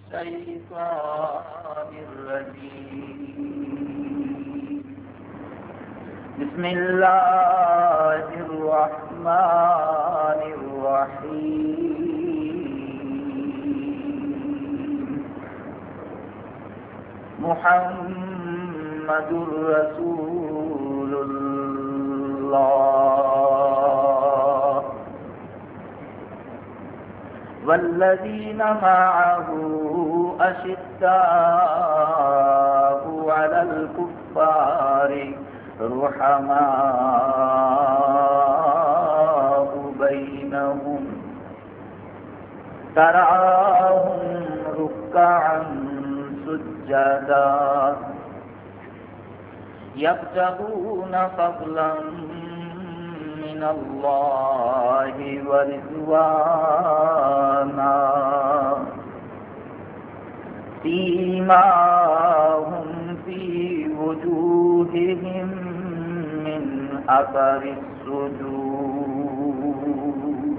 الشيطان الرجيم بسم الله الرحمن الرحيم محمد رسول الله والذين معه أشداء على الكفار رحماء بينهم تراهم ركعا سجدا يبتغون فضلا من الله ورضوانا سيماهم في وجوههم من أثر السجود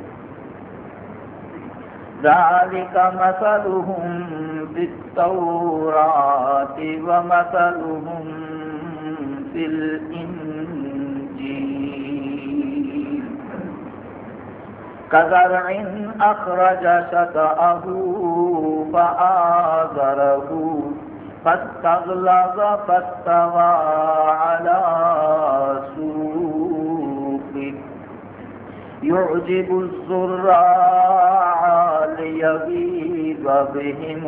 ذلك مثلهم في التوراة ومثلهم في الإنجيل كزرع أخرج شطأه فآزره فاستغلظ فاستوى على سوقه يعجب الزراع ليغيظ بهم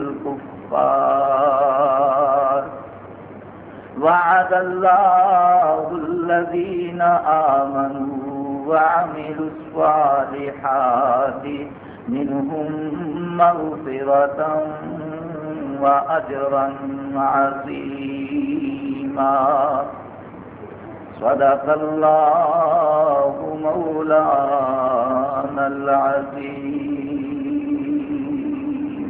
الكفار وعد الله الذين آمنوا وعملوا الصالحات منهم مغفرة وأجرا عظيما صدق الله مولانا العظيم.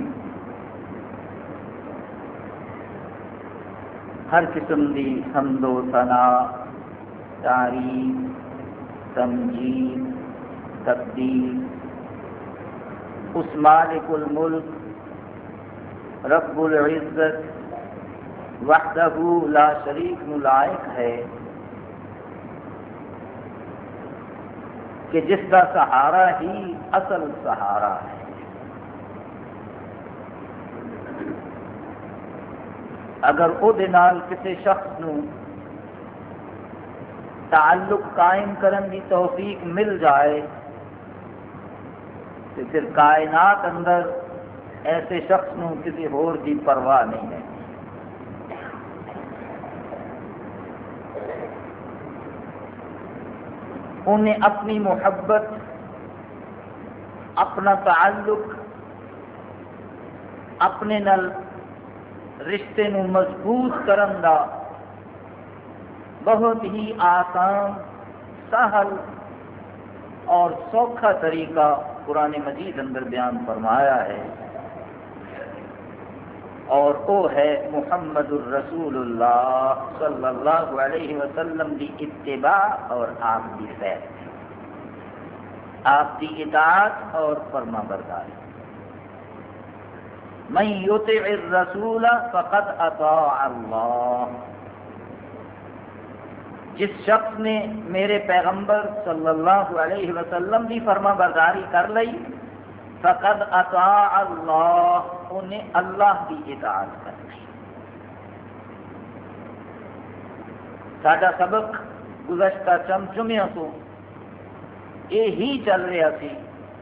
ہر قسم دی حمد و ثنا، تعریف، تمجید، تقدیر اس مالک الملک رب العزت وحدہ لا شریک لائق ہے کہ جس کا سہارا ہی اصل سہارا ہے. اگر او دے نال کسی شخص نو تعلق قائم کرن دی توفیق مل جائے تو پھر کائنات اندر ایسے شخص نو کسی اور کی پرواہ نہیں ہے. انہیں اپنی محبت، اپنا تعلق، اپنے نال رشتے نو مضبوط کرن دا بہت ہی آسان، سہل اور سوکھا طریقہ قرآن مجید اندر بیان فرمایا ہے، اور وہ ہے محمد الرسول اللہ صلی اللہ علیہ وسلم دی اتباع اور آپ کی فیض، آپ کی اطاعت اور فرما برداری. من یطع الرسول فقد اطاع اللہ، جس شخص نے میرے پیغمبر صلی اللہ علیہ وسلم کی فرما برداری کر لئی فقد اطاع اللہ، انہیں اللہ کی اطاعت کر لی. ساڈا سبق گزشتہ چمچمیاں تو یہی چل رہا سی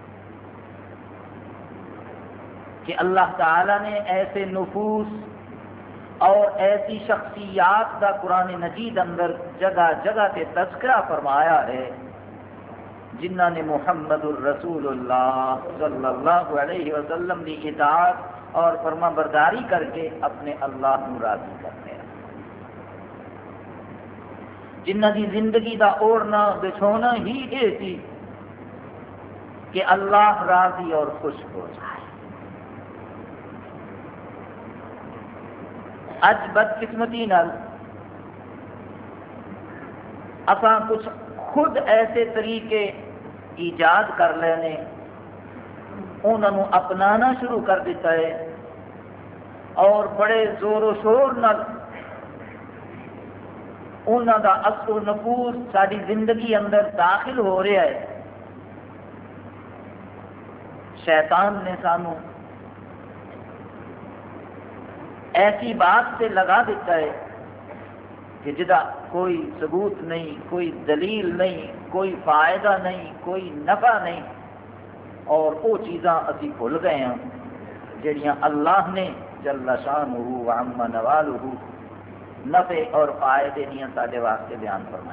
کہ اللہ تعالی نے ایسے نفوس اور ایسی شخصیات کا قرآن مجید اندر جگہ جگہ تے تذکرہ فرمایا ہے جنہ نے محمد الرسول اللہ صلی اللہ علیہ وسلم کی اطاعت اور فرما برداری کر کے اپنے اللہ کو راضی کرتے ہیں، جنہ کی زندگی کا اوڑھنا بچھونا ہی یہ سی کہ اللہ راضی اور خوش ہو جائے. اج بدقسمتی نال اساں کچھ خود ایسے طریقے ایجاد کر لینے انہوں نے اپنانا شروع کر دیتا ہے اور بڑے زور و شور نال انہوں دا اثر و نفوذ ساری زندگی اندر داخل ہو رہا ہے۔ شیطان نے سانو ایسی بات سے لگا دیتا ہے کہ جدا کوئی ثبوت نہیں، کوئی دلیل نہیں، کوئی فائدہ نہیں، کوئی نفع نہیں، اور وہ چیزاں اسی بھول گئے ہیں جڑیاں اللہ نے جل شانہ وعم نوالہ نفع اور فائدے دیاں سارے واسطے بیان فرمائی۔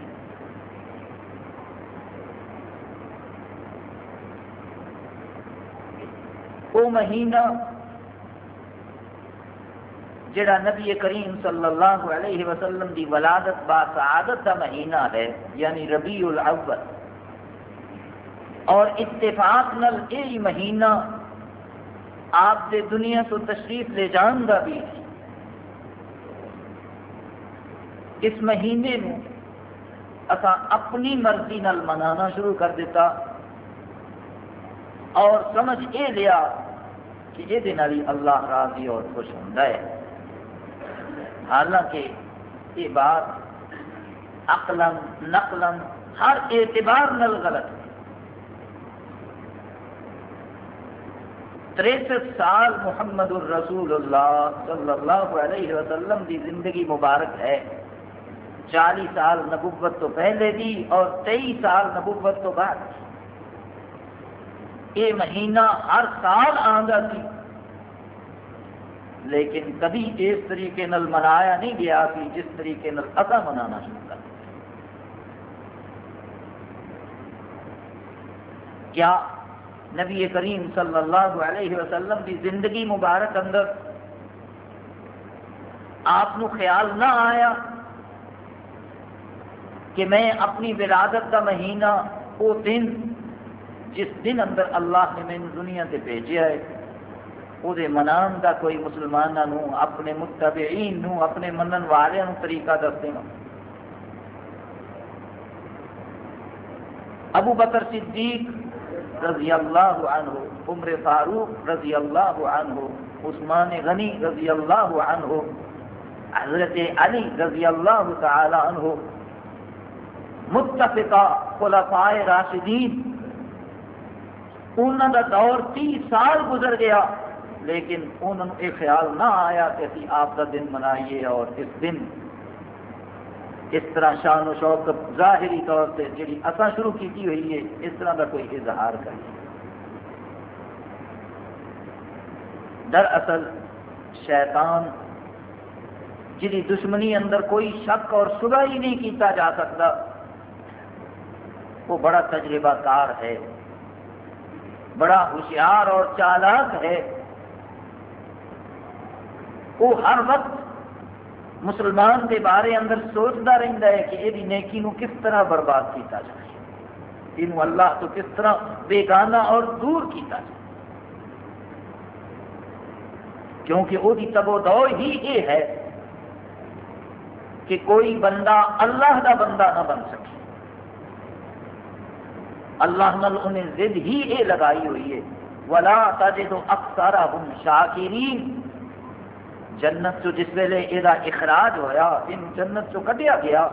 وہ مہینہ جڑا نبی کریم صلی اللہ علیہ وسلم دی ولادت با سعادت کا مہینہ ہے، یعنی ربیع الاول، اور اتفاق نل یہی مہینہ آپ دے دنیا تو تشریف لے جان کا بھی ہے۔ اس مہینے نو اساں اپنی مرضی نال منانا شروع کر دیتا اور سمجھ اے لیا کہ یہ نال ہی اللہ راضی اور خوش ہوندا ہے، حالانکہ یہ بات عقلاً نقلاً ہر اعتبار نال غلط ہے۔ 63 سال محمد الرسول اللہ صلی اللہ علیہ وسلم دی زندگی مبارک ہے، 40 سال نبوت تو پہلے دی اور 23 سال نبوت تو بعد۔ یہ مہینہ ہر سال آندا سی، لیکن کبھی اس طریقے نال منایا نہیں گیا سی جس طریقے نال اساں منانا شروع کر دیا۔ کیا نبی کریم صلی اللہ علیہ وسلم کی زندگی مبارک اندر آپ نو خیال نہ آیا کہ میں اپنی ولادت کا مہینہ وہ دن جس دن اندر اللہ نے میں دنیا تے بھیجا ہے وہ منان کا کوئی مسلمانوں اپنے متبعین نو اپنے منن والوں طریقہ دس دینا۔ ابو بکر صدیق رضی اللہ عنہ، عمر فاروق رضی اللہ عنہ، عثمان غنی رضی اللہ عنہ، حضرت علی رضی اللہ تعالی عنہ، متفقہ خلفاء راشدین، انہوں کا دور 30 سال گزر گیا لیکن انہوں نے یہ خیال نہ آیا کہ اسی آپ کا دن منائیے اور اس دن اس طرح شان و شوکت ظاہری طور سے جی اصا شروع کی ہوئی ہے اس طرح کا کوئی اظہار کریے۔ دراصل شیطان جی دشمنی اندر کوئی شک اور شبہ ہی نہیں کیتا جا سکتا، وہ بڑا تجربہ کار ہے، بڑا ہوشیار اور چالاک ہے۔ وہ ہر وقت مسلمان کے بارے اندر سوچتا رہتا ہے کہ یہ نیکی نو کس طرح برباد کیتا جائے، یہ اللہ تو کس طرح بیگانہ اور دور کیتا جائے، کیونکہ وہ تب و دو ہی یہ ہے کہ کوئی بندہ اللہ کا بندہ نہ بن سکے۔ اللہ نال انہیں ضد ہی یہ لگائی ہوئی ہے، وَلَا تَجِدُ أَكْثَرَهُمْ شَاكِرِينَ۔ جنت جو جس ویلے یہ اخراج ہویا، ان جنت جو کٹیا گیا،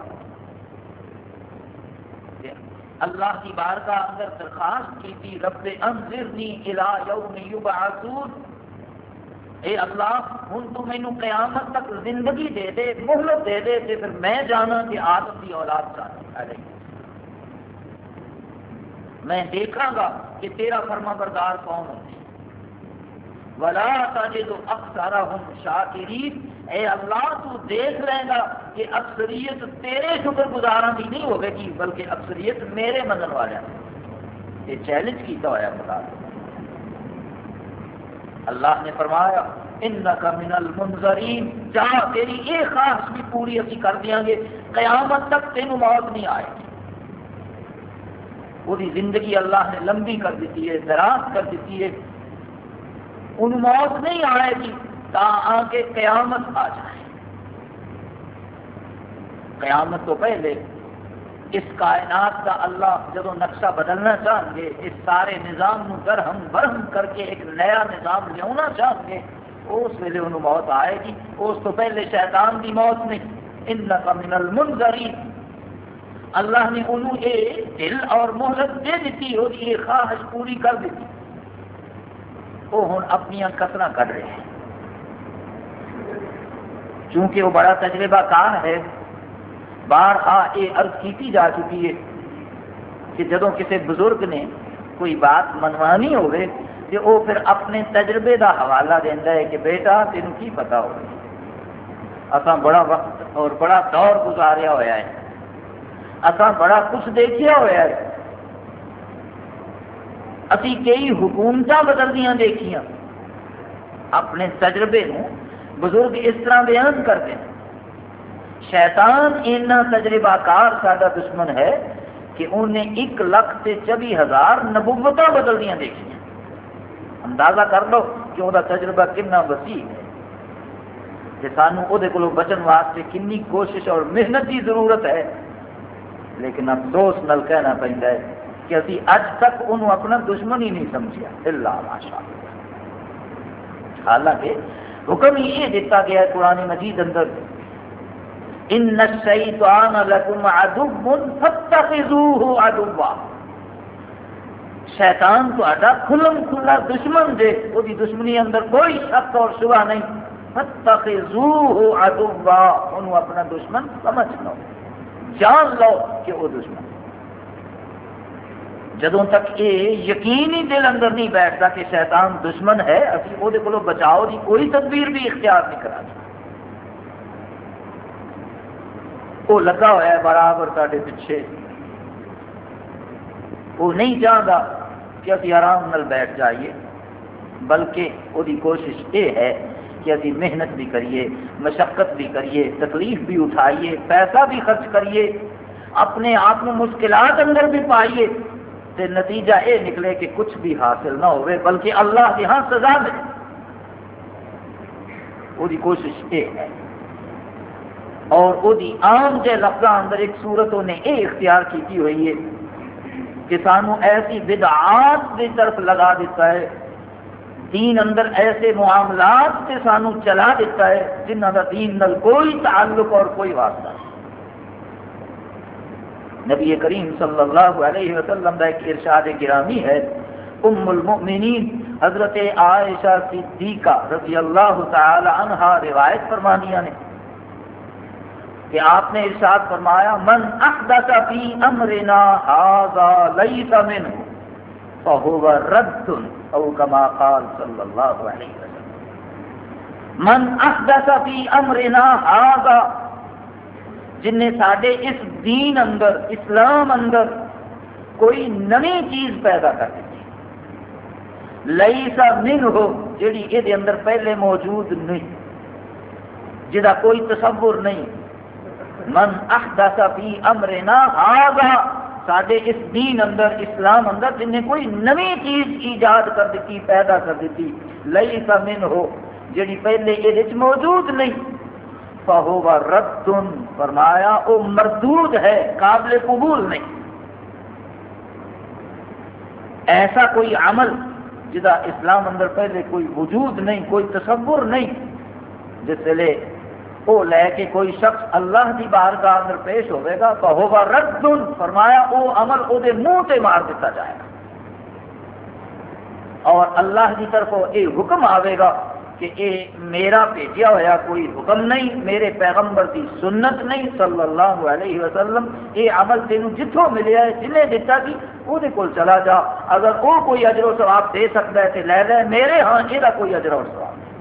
اللہ کی بارگاہ اندر درخواست کی تھی، رب انظرنی الی یوم یبعثون، اے اللہ ہن تو مینو قیامت تک زندگی دے دے، مہلت دے دے، تے پھر میں جانا کہ آدم کی اولاد چاہتی ہے، میں دیکھاں گا کہ تیرا فرما بردار کون ہوتے ہیں۔ وَلَا تَجِدُ أَكْثَرَهُمْ شَاكِرِينَ، اے اللہ تو دیکھ لیں گا کہ اکثریت تیرے شکر گزاراں دی نہیں ہوگی گی بلکہ اکثریت میرے منن والے ہیں۔ یہ چیلنج کیتا ہوا خدا اللہ نے فرمایا اِنَّكَ مِنَ الْمُنظَرِينَ، جا تیری یہ خواہش بھی پوری اسی کر دیاں گے، قیامت تک تینوں موت نہیں آئے گی۔ وہ زندگی اللہ نے لمبی کر دیتی ہے، دراز کر دیتی ہے، ان موت نہیں آئے گی تا آ کے قیامت آ جائے۔ قیامت تو پہلے اس کائنات کا اللہ جدو نقشہ بدلنا چاہیں گے، اس سارے نظام نو درہم برہم کر کے ایک نیا نظام لیا چاہیں گے، اس ویلے انہوں موت آئے گی۔ اس تو پہلے شیطان دی موت نہیں، انک من المنذرین۔ اللہ نے انہوں یہ دل اور مہلت دے دیتی، اور یہ خواہش پوری کر دیتی، وہ ہن اپنی کسریں کر رہے ہیں، چونکہ وہ بڑا تجربہ کار ہے۔ بارہا یہ عرض کی جا چکی ہے کہ جدوں کسی بزرگ نے کوئی بات منوانی ہوئے تو وہ پھر اپنے تجربے دا حوالہ دینا ہے کہ بیٹا تینوں کی پتا ہو، اساں بڑا وقت اور بڑا دور گزاریا ہوا ہے، اساں بڑا کچھ دیکھیا ہوا ہے، اسی کئی حکومتاں بدلدیاں دیکھیاں۔ اپنے تجربے نو بزرگ اس طرح بیان کرتے ہیں۔ شیطان اتنا تجربہ کار سادہ دشمن ہے کہ انہیں 1,24,000 نبوتاں بدلدیاں دیکھیاں۔ اندازہ کر لو کہ وہ تجربہ کتنا وسیع ہے، کہ سانوں وہ کو بچن واسطے کنی کوشش اور محنت کی ضرورت ہے۔ لیکن افسوس نال کہنا پڑتا ہے کہ اسی اج تک انہوں اپنا دشمن ہی نہیں سمجھیا، الا ماشاء اللہ۔ حالانکہ حکم ہی یہ دیتا گیا ہے قرآن مجید اندر، ان الشیطان لکم عدو فاتخذوہ عدوا، شیطان تہاڈا کھلم کھلا دشمن دے، وہ دی دشمنی اندر کوئی شک اور شبہ نہیں۔ فاتخذوہ عدوا، انہوں اپنا دشمن سمجھ لو، جان لو کہ وہ دشمن۔ جدوں تک یہ یقینی دل اندر نہیں بیٹھتا کہ شیطان دشمن ہے، اسی وہ کو بچاؤ کی کوئی تدبیر بھی اختیار نہیں کرا سکتے۔ وہ لگا ہوا ہے برابر سارے پیچھے، وہ نہیں چاہتا کہ اسی آرام نال بیٹھ جائیے، بلکہ وہ کوشش یہ ہے کہ اسی محنت بھی کریے، مشقت بھی کریے، تکلیف بھی اٹھائیے، پیسہ بھی خرچ کریے، اپنے آپ کو مشکلات اندر بھی پائیے، تے نتیجہ یہ نکلے کہ کچھ بھی حاصل نہ ہوئے بلکہ اللہ کے ہاں سزا دے۔ وہ کوشش یہ ہے، اور وہ عام جے لفظاں اندر ایک صورت نے یہ اختیار کی ہوئی ہے کہ سانو ایسی بدعات کی طرف لگا دیتا ہے، دین اندر ایسے معاملات سے سانو چلا دیتا ہے جنہ کا دین نال کوئی تعلق اور کوئی واسطہ نہیں۔ نبی کریم صلی اللہ علیہ وسلم کا ایک ارشاد گرامی ہے، ام المؤمنین حضرت عائشہ صدیقہ رضی اللہ تعالی عنہا روایت فرمانیاں نے کہ آپ نے ارشاد فرمایا، من احدث فی امرنا ھذا لیس منہ فہو رد، او کما قال صلی اللہ علیہ وسلم۔ من احدث فی امرنا ھذا، جن نے ساڈے اس دین اندر، اسلام اندر کوئی نئی چیز پیدا کر دی، لیس منہ، جڑی یہ اندر پہلے موجود نہیں، جدا کوئی تصور نہیں۔ من احدث فی امرنا ھذا، ساڈے اس دین اندر، اسلام اندر جن نے کوئی نئی چیز ایجاد کر دیتی، پیدا کر دیتی، لیس منہ، جڑی پہلے یہ موجود نہیں، فہو رد، فرمایا وہ مردود ہے، قابل قبول نہیں۔ ایسا کوئی عمل جدا اسلام اندر پہلے کوئی وجود نہیں، کوئی تصور نہیں، جس لئے وہ لے کے کوئی شخص اللہ کی بارگاہ اندر پیش ہوئے گا، فہو رد، فرمایا وہ عمل وہ دے منہ تے مار دیتا جائے گا، اور اللہ کی طرف یہ حکم آئے گا کہ یہ میرا بھیجا ہوا کوئی حکم نہیں، میرے پیغمبر کی سنت نہیں صلی اللہ علیہ وسلم، یہ عمل تینوں جتوں ملیا ہے، جنہیں دیتا کہ وہ چلا جا، اگر وہ کوئی اجر و ثواب دے سکتا ہے تو لے لے، میرے ہاں یہ کوئی اجر و ثواب نہیں۔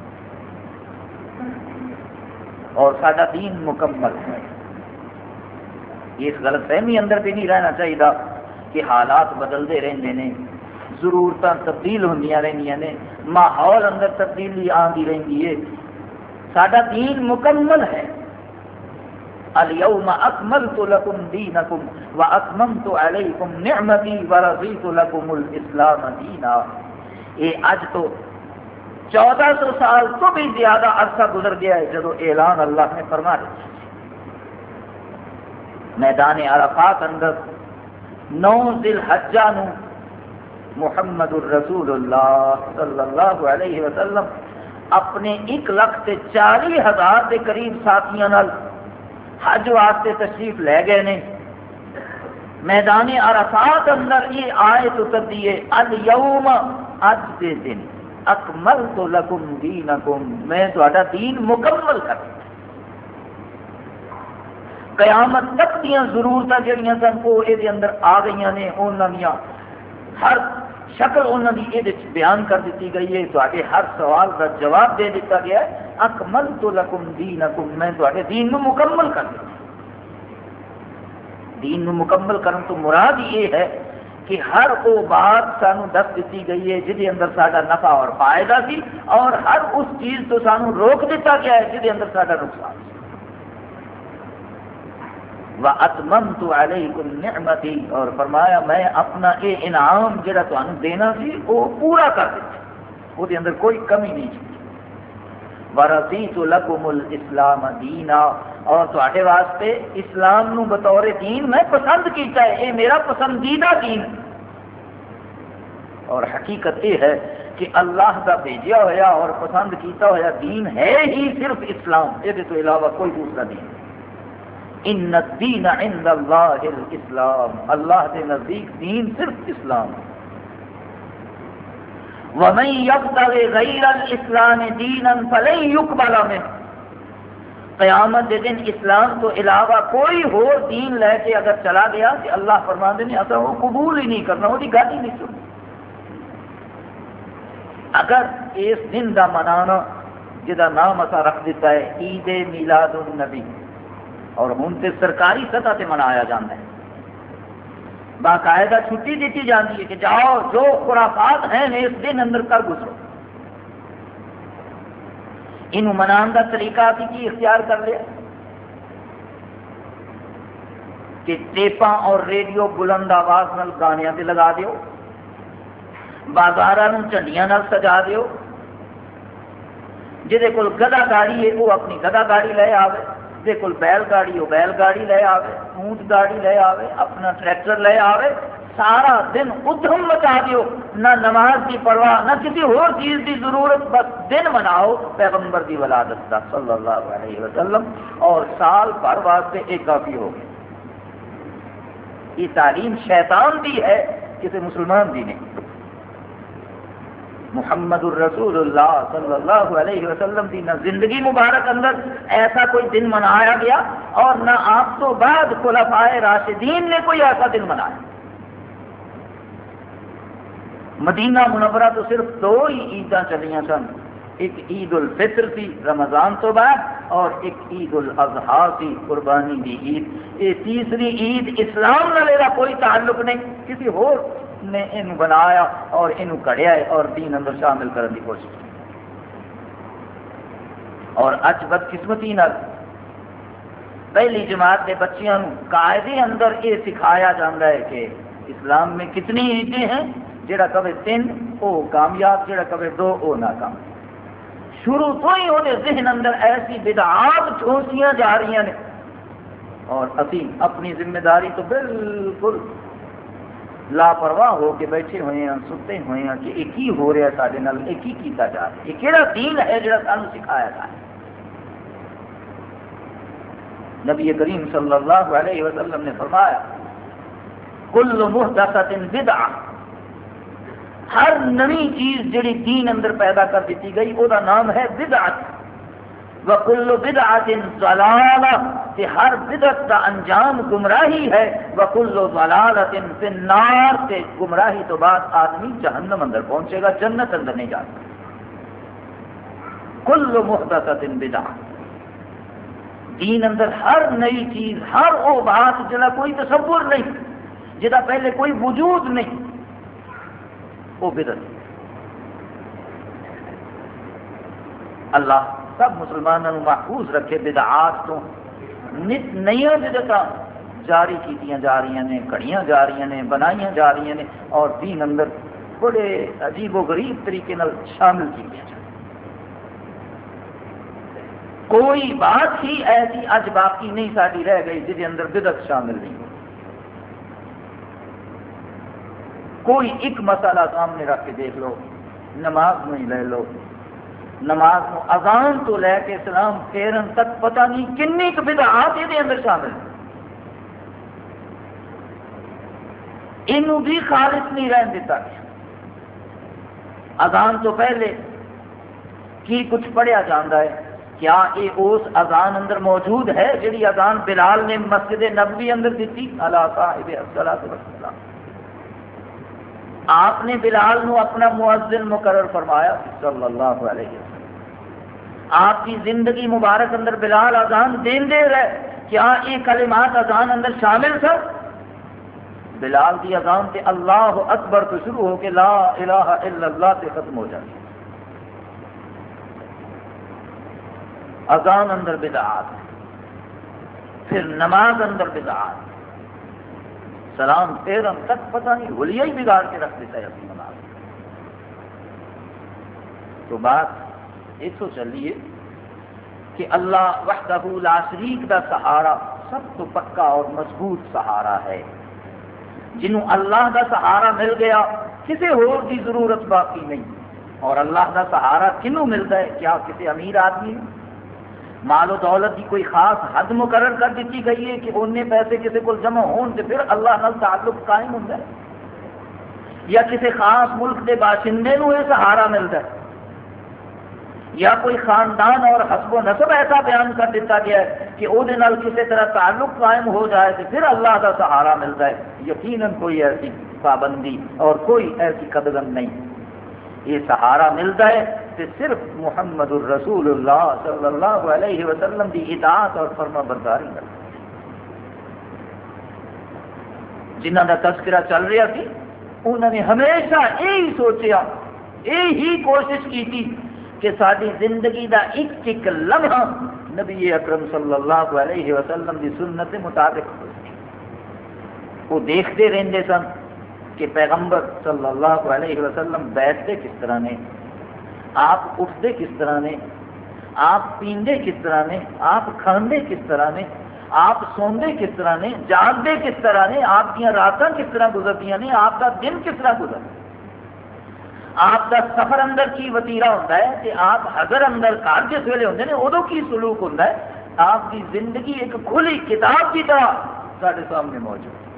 اور سارا دین مکمل ہے۔ اس غلط فہمی اندر بھی نہیں رہنا چاہیے کہ حالات بدلتے رہتے ہیں، ضرورت تبدیل ہوندیاں رہندیاں نے، ماحول اندر تبدیلی آتی رہتی ہے۔ سارا دین مکمل ہے۔ الیوم اکملت لکم دینکم واتممت علیکم نعمتی ورضیت لکم الاسلام دینا۔ یہ اج تو 1400 سال تو بھی زیادہ عرصہ گزر گیا ہے جدو اعلان اللہ نے فرما دیا۔ میدان عرفات اندر 9 ذی الحجہ نو محمد الرسول اللہ صلی اللہ علیہ وسلم اپنے 1,40,000 کے قریب ساتھیاں نال حج واسطے تشریف لے گئے نے. میدان عرفات اندر یہ آیت اترتی ہے الیوم اج کے دن اکملت لکم دینکم میں تہاڈا دین مکمل کر دتا. قیامت تک دیاں ضرورتاں جڑیاں سن وہ یہ اندر آ گئی نے، انہاں دیاں ہر شکل انہاں دی یہ بیان کر دیتی گئی ہے. تہاڈے ہر سوال کا جواب دے دیتا گیا ہے. اکملت لکم دینکم میں تہاڈے دین نو مکمل کر دتا. دین نو مکمل کرن تو مراد یہ ہے کہ ہر وہ بات سانو دس دیتی گئی ہے جہدے اندر ساڈا نفع اور فائدہ سی، اور ہر اس چیز تو سانو روک دیتا گیا ہے جہدے اندر ساڈا نقصان سی. وَأَتْمَمْتُ عَلَيْكُمْ نِعْمَتِي اور فرمایا میں اپنا یہ انعام جڑا تانوں دینا سی وہ پورا کر دیتا، وہ دے اندر کوئی کمی نہیں تھی. وَرَضِيتُ لَكُمُ الْإِسْلَامَ دِينًا اور تواڈے واسطے اسلام نو بطور دین میں پسند کیتا ہے، یہ میرا پسندیدہ دین. اور حقیقت یہ ہے کہ اللہ کا بھیجا ہوا اور پسند کیتا ہوا دین ہے ہی صرف اسلام، یہ تو علاوہ کوئی دوسرا دین. ان الدین عند اللہ الاسلام اللہ کے نزدیک دین صرف اسلام. وَمَن يَبْتَغِ غَيْرَ الْإِسْلَامِ دِينًا فَلَن يُقْبَلَ مِنْهُ قیامت کے دن اسلام تو علاوہ کوئی ہو دین لے کے اگر چلا گیا کہ اللہ فرماندے نے اصل وہ قبول ہی نہیں کرنا، وہ گل ہی نہیں سننی. اگر اس دن کا منانا جہاں نام اصا رکھ دیتا ہے عید میلاد النبی، اور ہوں تو سرکاری سطح سے منایا جاتا ہے، باقاعدہ چھٹی دیتی جاتی ہے کہ جاؤ جو خرافات ہیں اس دن اندر کر گزرو. انہوں منان کا طریقہ ابھی کی اختیار کر لیا کہ ٹیپاں اور ریڈیو بلند آواز نال گانیاں تے لگا دیو، بازاراں نوں جھنڈیاں نال سجا دیو، جہدے کول گدا گاڑی ہے وہ اپنی گدا گاڑی لے آوے، جہدے کول بیل گاڑی وہ بیل گاڑی لے آوے، اونٹ گاڑی لے آوے، اپنا ٹریکٹر لے آوے. سارا دن ادھم مچا دیو، نہ نماز کی پرواہ نہ کسی اور چیز کی ضرورت، بس دن مناؤ پیغمبر کی ولادت کا صلی اللہ علیہ وسلم، اور سال بھر واسطے ایک کافی ہو گیا. یہ تعلیم شیطان دی ہے، کسی مسلمان دی نہیں. محمد الرسول اللہ صلی اللہ علیہ وسلم کی نہ زندگی مبارک اندر ایسا کوئی دن منایا گیا، اور نہ آپ تو بعد خلفائے راشدین نے کوئی ایسا دن منایا. مدینہ منورہ تو صرف 2 ہی عیداں چلیاں سن، ایک عید الفطر تھی رمضان تو بعد، اور ایک عید الاضحیٰ تھی قربانی کی عید. یہ تیسری عید اسلام نال کوئی تعلق نہیں، کسی اور نے انہوں بنایا اور انہوں کڑیا ہے اور دین اندر شامل کرنے کی کوشش کی. اور اج بدقسمتی نال پہلی جماعت کے بچیاں قاعدے اندر یہ سکھایا جاتا ہے کہ اسلام میں کتنی عیدیں ہیں، جڑا کبھی 3 وہ کامیاب، جڑا کبھی 2 وہ ناکام. شروع تو ہی وہ ذہن اندر ایسی بدعات ٹھوسیاں جا رہی ہیں، اور اسی اپنی ذمہ داری تو بالکل لاپرواہ ہو کے بیٹھے ہوئے ہیں، ستے ہوئے ہیں کہ ایک ہی ہو رہا ہے سارے نال، ایک ہی کیتا جا رہا ہے. یہ کہڑا دین ہے جڑا سانو سکھایا جا رہا ہے؟ نبی کریم صلی اللہ علیہ وسلم نے فرمایا کل محدثۃ بدعہ، ہر نئی چیز جڑی دین اندر پیدا کر دیتی گئی وہ دا نام ہے بدعت. وَكُلُّ بِدْعَةٍ ضَلَالَةٍ کہ ہر بدعت کا انجام گمراہی ہے. وَكُلُّ ضَلَالَةٍ فِي النَّارِ کہ گمراہی تو بعد آدمی جہنم اندر پہنچے گا، جنت اندر نہیں جا سکتا. كُلُّ مُحْدَثَةٍ بِدْعَةٍ دین اندر ہر نئی چیز، ہر وہ بات جہاں کوئی تصور نہیں، جہاں پہلے کوئی وجود نہیں، وہ بدعت. اللہ سب مسلمانوں محفوظ رکھے بدعات تو. نت نئی بدعت جاری کیتیاں جا رہی ہیں، کھڑیاں جا رہی ہیں، بنائیاں جا رہی ہیں، اور دین اندر بڑے عجیب و غریب طریقے نال شامل کیتیاں جا رہی ہیں. کوئی بات ہی ایسی اج باقی نہیں ساری رہ گئی جس اندر بدعت شامل نہیں ہو. کوئی ایک مسئلہ سامنے رکھ کے دیکھ لو، نماز میں ہی لے لو، نماز کو اذان تو لے کے سلام پھیرن تک پتہ نہیں کنی ک بدعات یہ اندر شامل ہیں. انہوں بھی خالص نہیں رہن دیتا گیا. اذان تو پہلے کی کچھ پڑھیا جاتا ہے؟ کیا یہ اس اذان اندر موجود ہے جڑی اذان بلال نے مسجد نبوی اندر دیتی؟ الا صاحب الصلاۃ والسلام. آپ نے بلال نو اپنا مؤذن مقرر فرمایا صلی اللہ علیہ وسلم. آپ کی زندگی مبارک اندر بلال اذان دیندے رہے. کیا یہ کلمات اذان اندر شامل تھا؟ بلال کی اذان تے اللہ اکبر تو شروع ہو کے لا الہ الا اللہ تے ختم ہو جاتی. اذان اندر بدعات، پھر نماز اندر بدعات، سلام پھیرن تک پتہ نہیں حلیہ ہی بگاڑ کے رکھ دیتا ہے اپنی نماز. تو بات اس کو چلیے کہ اللہ وحدہ لا شریک دا سہارا سب تو پکا اور مضبوط سہارا ہے. جنہوں اللہ دا سہارا مل گیا کسی اور کی ضرورت باقی نہیں. اور اللہ دا سہارا کنوں ملتا ہے؟ کیا کسی امیر آدمی نے؟ مال و دولت کی کوئی خاص حد مقرر کر دیتی گئی ہے کہ انہیں پیسے کسی کو جمع ہون تو پھر اللہ نال تعلق قائم ہوتا ہے؟ یا کسی خاص ملک کے باشندے نو یہ سہارا ملتا ہے؟ یا کوئی خاندان اور حسب و نسب ایسا بیان کر دیتا گیا ہے کہ وہ کسی طرح تعلق قائم ہو جائے تو پھر اللہ کا سہارا ملتا ہے؟ یقیناً کوئی ایسی پابندی اور کوئی ایسی قدغن نہیں. یہ سہارا ملتا ہے کہ صرف محمد الرسول اللہ صلی اللہ علیہ وسلم کی اطاعت اور فرما برداری کر. جنہ کا تذکرہ چل رہا تھی انہوں نے ہمیشہ یہی سوچیا، یہی کوشش کی تھی کہ ساری زندگی دا ایک ایک لمحہ نبی اکرم صلی اللہ علیہ وسلم کی سنت کے مطابق ہو. وہ دیکھتے رہتے سن کہ پیغمبر صلی اللہ علیہ وسلم بیٹھتے کس طرح نے، آپ اٹھتے کس طرح نے، آپ پیندے کس طرح نے، آپ کھاندے کس طرح نے، آپ سوندے کس طرح نے، جاگتے کس طرح نے، آپ کی راتاں کس طرح گزرتی ہیں، آپ کا دن کس طرح گزرتا ہے، آپ کا سفر اندر کی وتیرا ہوتا ہے کہ آپ حضر اندر گھر جس ویلے ہوتے ہیں ادو کی سلوک ہوتا ہے. آپ کی زندگی ایک کھلی کتاب کی طرح سارے سامنے موجود ہے.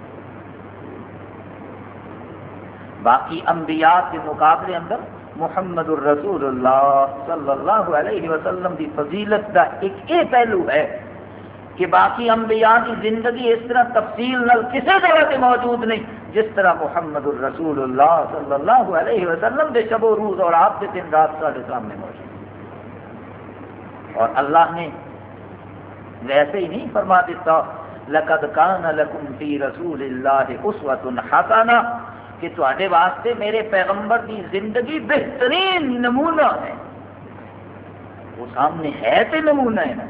باقی انبیاء کے مقابلے اندر محمد الرسول اللہ صلی اللہ علیہ وسلم کی فضیلت کا ایک یہ پہلو ہے کہ باقی انبیاء کی زندگی اس طرح تفصیل نال کسی جگہ سے موجود نہیں جس طرح محمد الرسول اللہ صلی اللہ علیہ وسلم کے شب و روز اور آپ کے دن رات سارے سامنے موجود. اور اللہ نے ویسے ہی نہیں فرما دیتا لقد کان لکم فی رسول اللہ اسوۃ حسنہ کہ تواڈے واسطے میرے پیغمبر کی زندگی بہترین نمونہ ہے. وہ سامنے ہے تو نمونہ ہے نا.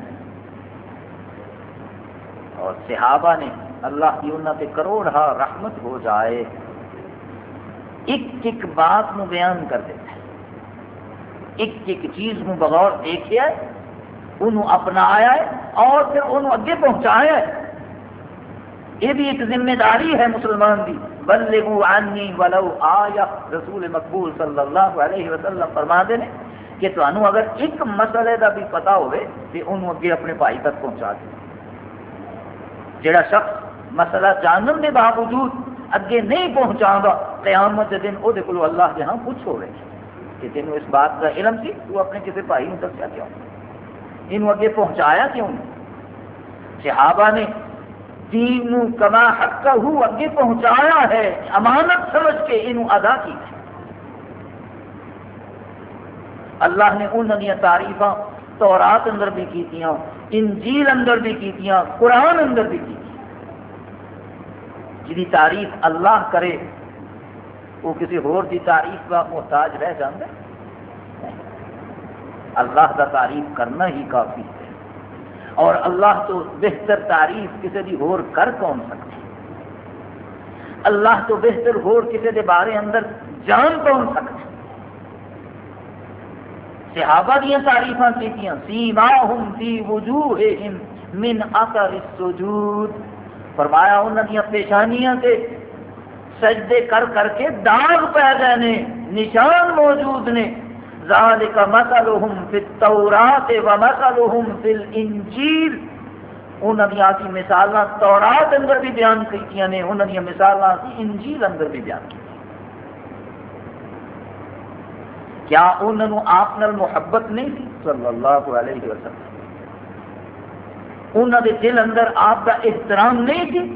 اور صحابہ نے اللہ کی انہوں پہ کروڑا رحمت ہو جائے ایک ایک بات نو بیان کر دیتا ہے، ایک ایک چیز نو بغور دیکھیا ہے، انہوں اپنایا ہے اور پھر انہوں اگے پہنچایا ہے. یہ بھی ایک ذمہ داری ہے مسلمان کی. بلغوا عنی ولو آیہ، رسول مقبول صلی اللہ علیہ وسلم فرما دے کہ تانوں اگر ایک مسئلے کا بھی پتا ہوئے تو انہوں اگے اپنے بھائی تک پہنچا دے. جڑا شخص مسئلہ جانن کے باوجود اگے نہیں پہنچا گا قیامت کے دن وہ کو اللہ کے ہاں پوچھ ہوئے کہ تینوں اس بات کا علم سی تو اپنے کسی بھائی کو دسیا کیوں، انہوں اگے پہنچایا کیوں. صحابہ نے دین کما حقہ اگے پہنچایا ہے، امانت سمجھ کے انہوں ادا کی. اللہ نے انہوں نے تعریفاں تورات اندر بھی کیتیاں، انجیل اندر بھی کیتیاں، قرآن اندر بھی کی. جی تعریف اللہ کرے وہ کسی اور کی تعریف کا محتاج رہ جاتا ہے؟ اللہ کا تعریف کرنا ہی کافی ہے. اور اللہ تو بہتر تعریف کسی دی اور کر کون سکتے؟ اللہ تو بہتر اور کسی دے بارے اندر جان کون سکتے؟ صحابہ دیا تعریفاں کیتیاں سیماہم فی وجوہہم من اثر السجود، فرمایا انہاں دیا پیشانیاں سے سجدے کر کر کے داغ پہ گئے نے، نشان موجود نے. ذالک مثلہم فی التوراۃ ومثلہم فی الانجیل، انہاں دیا اسی مثالاں تورات اندر بھی بیان کیتیاں نے، انہاں دیا مثالاں اسی انجیل اندر بھی بیان کی. کیا انہوں آپ نال محبت نہیں تھی صلی اللہ علیہ وسلم؟ انہوں نے دل اندر آپ کا احترام نہیں تھی؟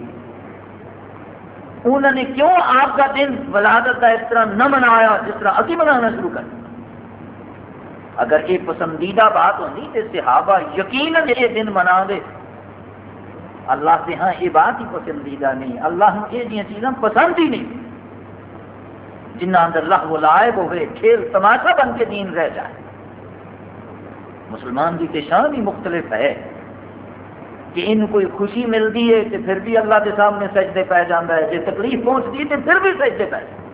انہوں نے کیوں آپ کا دن ولادت کا اس طرح نہ منایا جس طرح ابھی منانا شروع کر؟ اگر یہ پسندیدہ بات ہوتی تو صحابہ یقیناً یہ دن منا دے. اللہ سے ہاں یہ بات ہی پسندیدہ نہیں، اللہ یہ چیزاں پسند ہی نہیں جنہ اندر لہو و لعب ہوئے، کھیل تماشا بن کے دین رہ جائے. مسلمان کی شان ہی مختلف ہے کہ ان کوئی خوشی ملتی ہے تو پھر بھی اللہ کے سامنے سجدے پہ جاتا ہے، جب تکلیف پہنچتی ہے تو پھر بھی سجدے پہ جاتا ہے.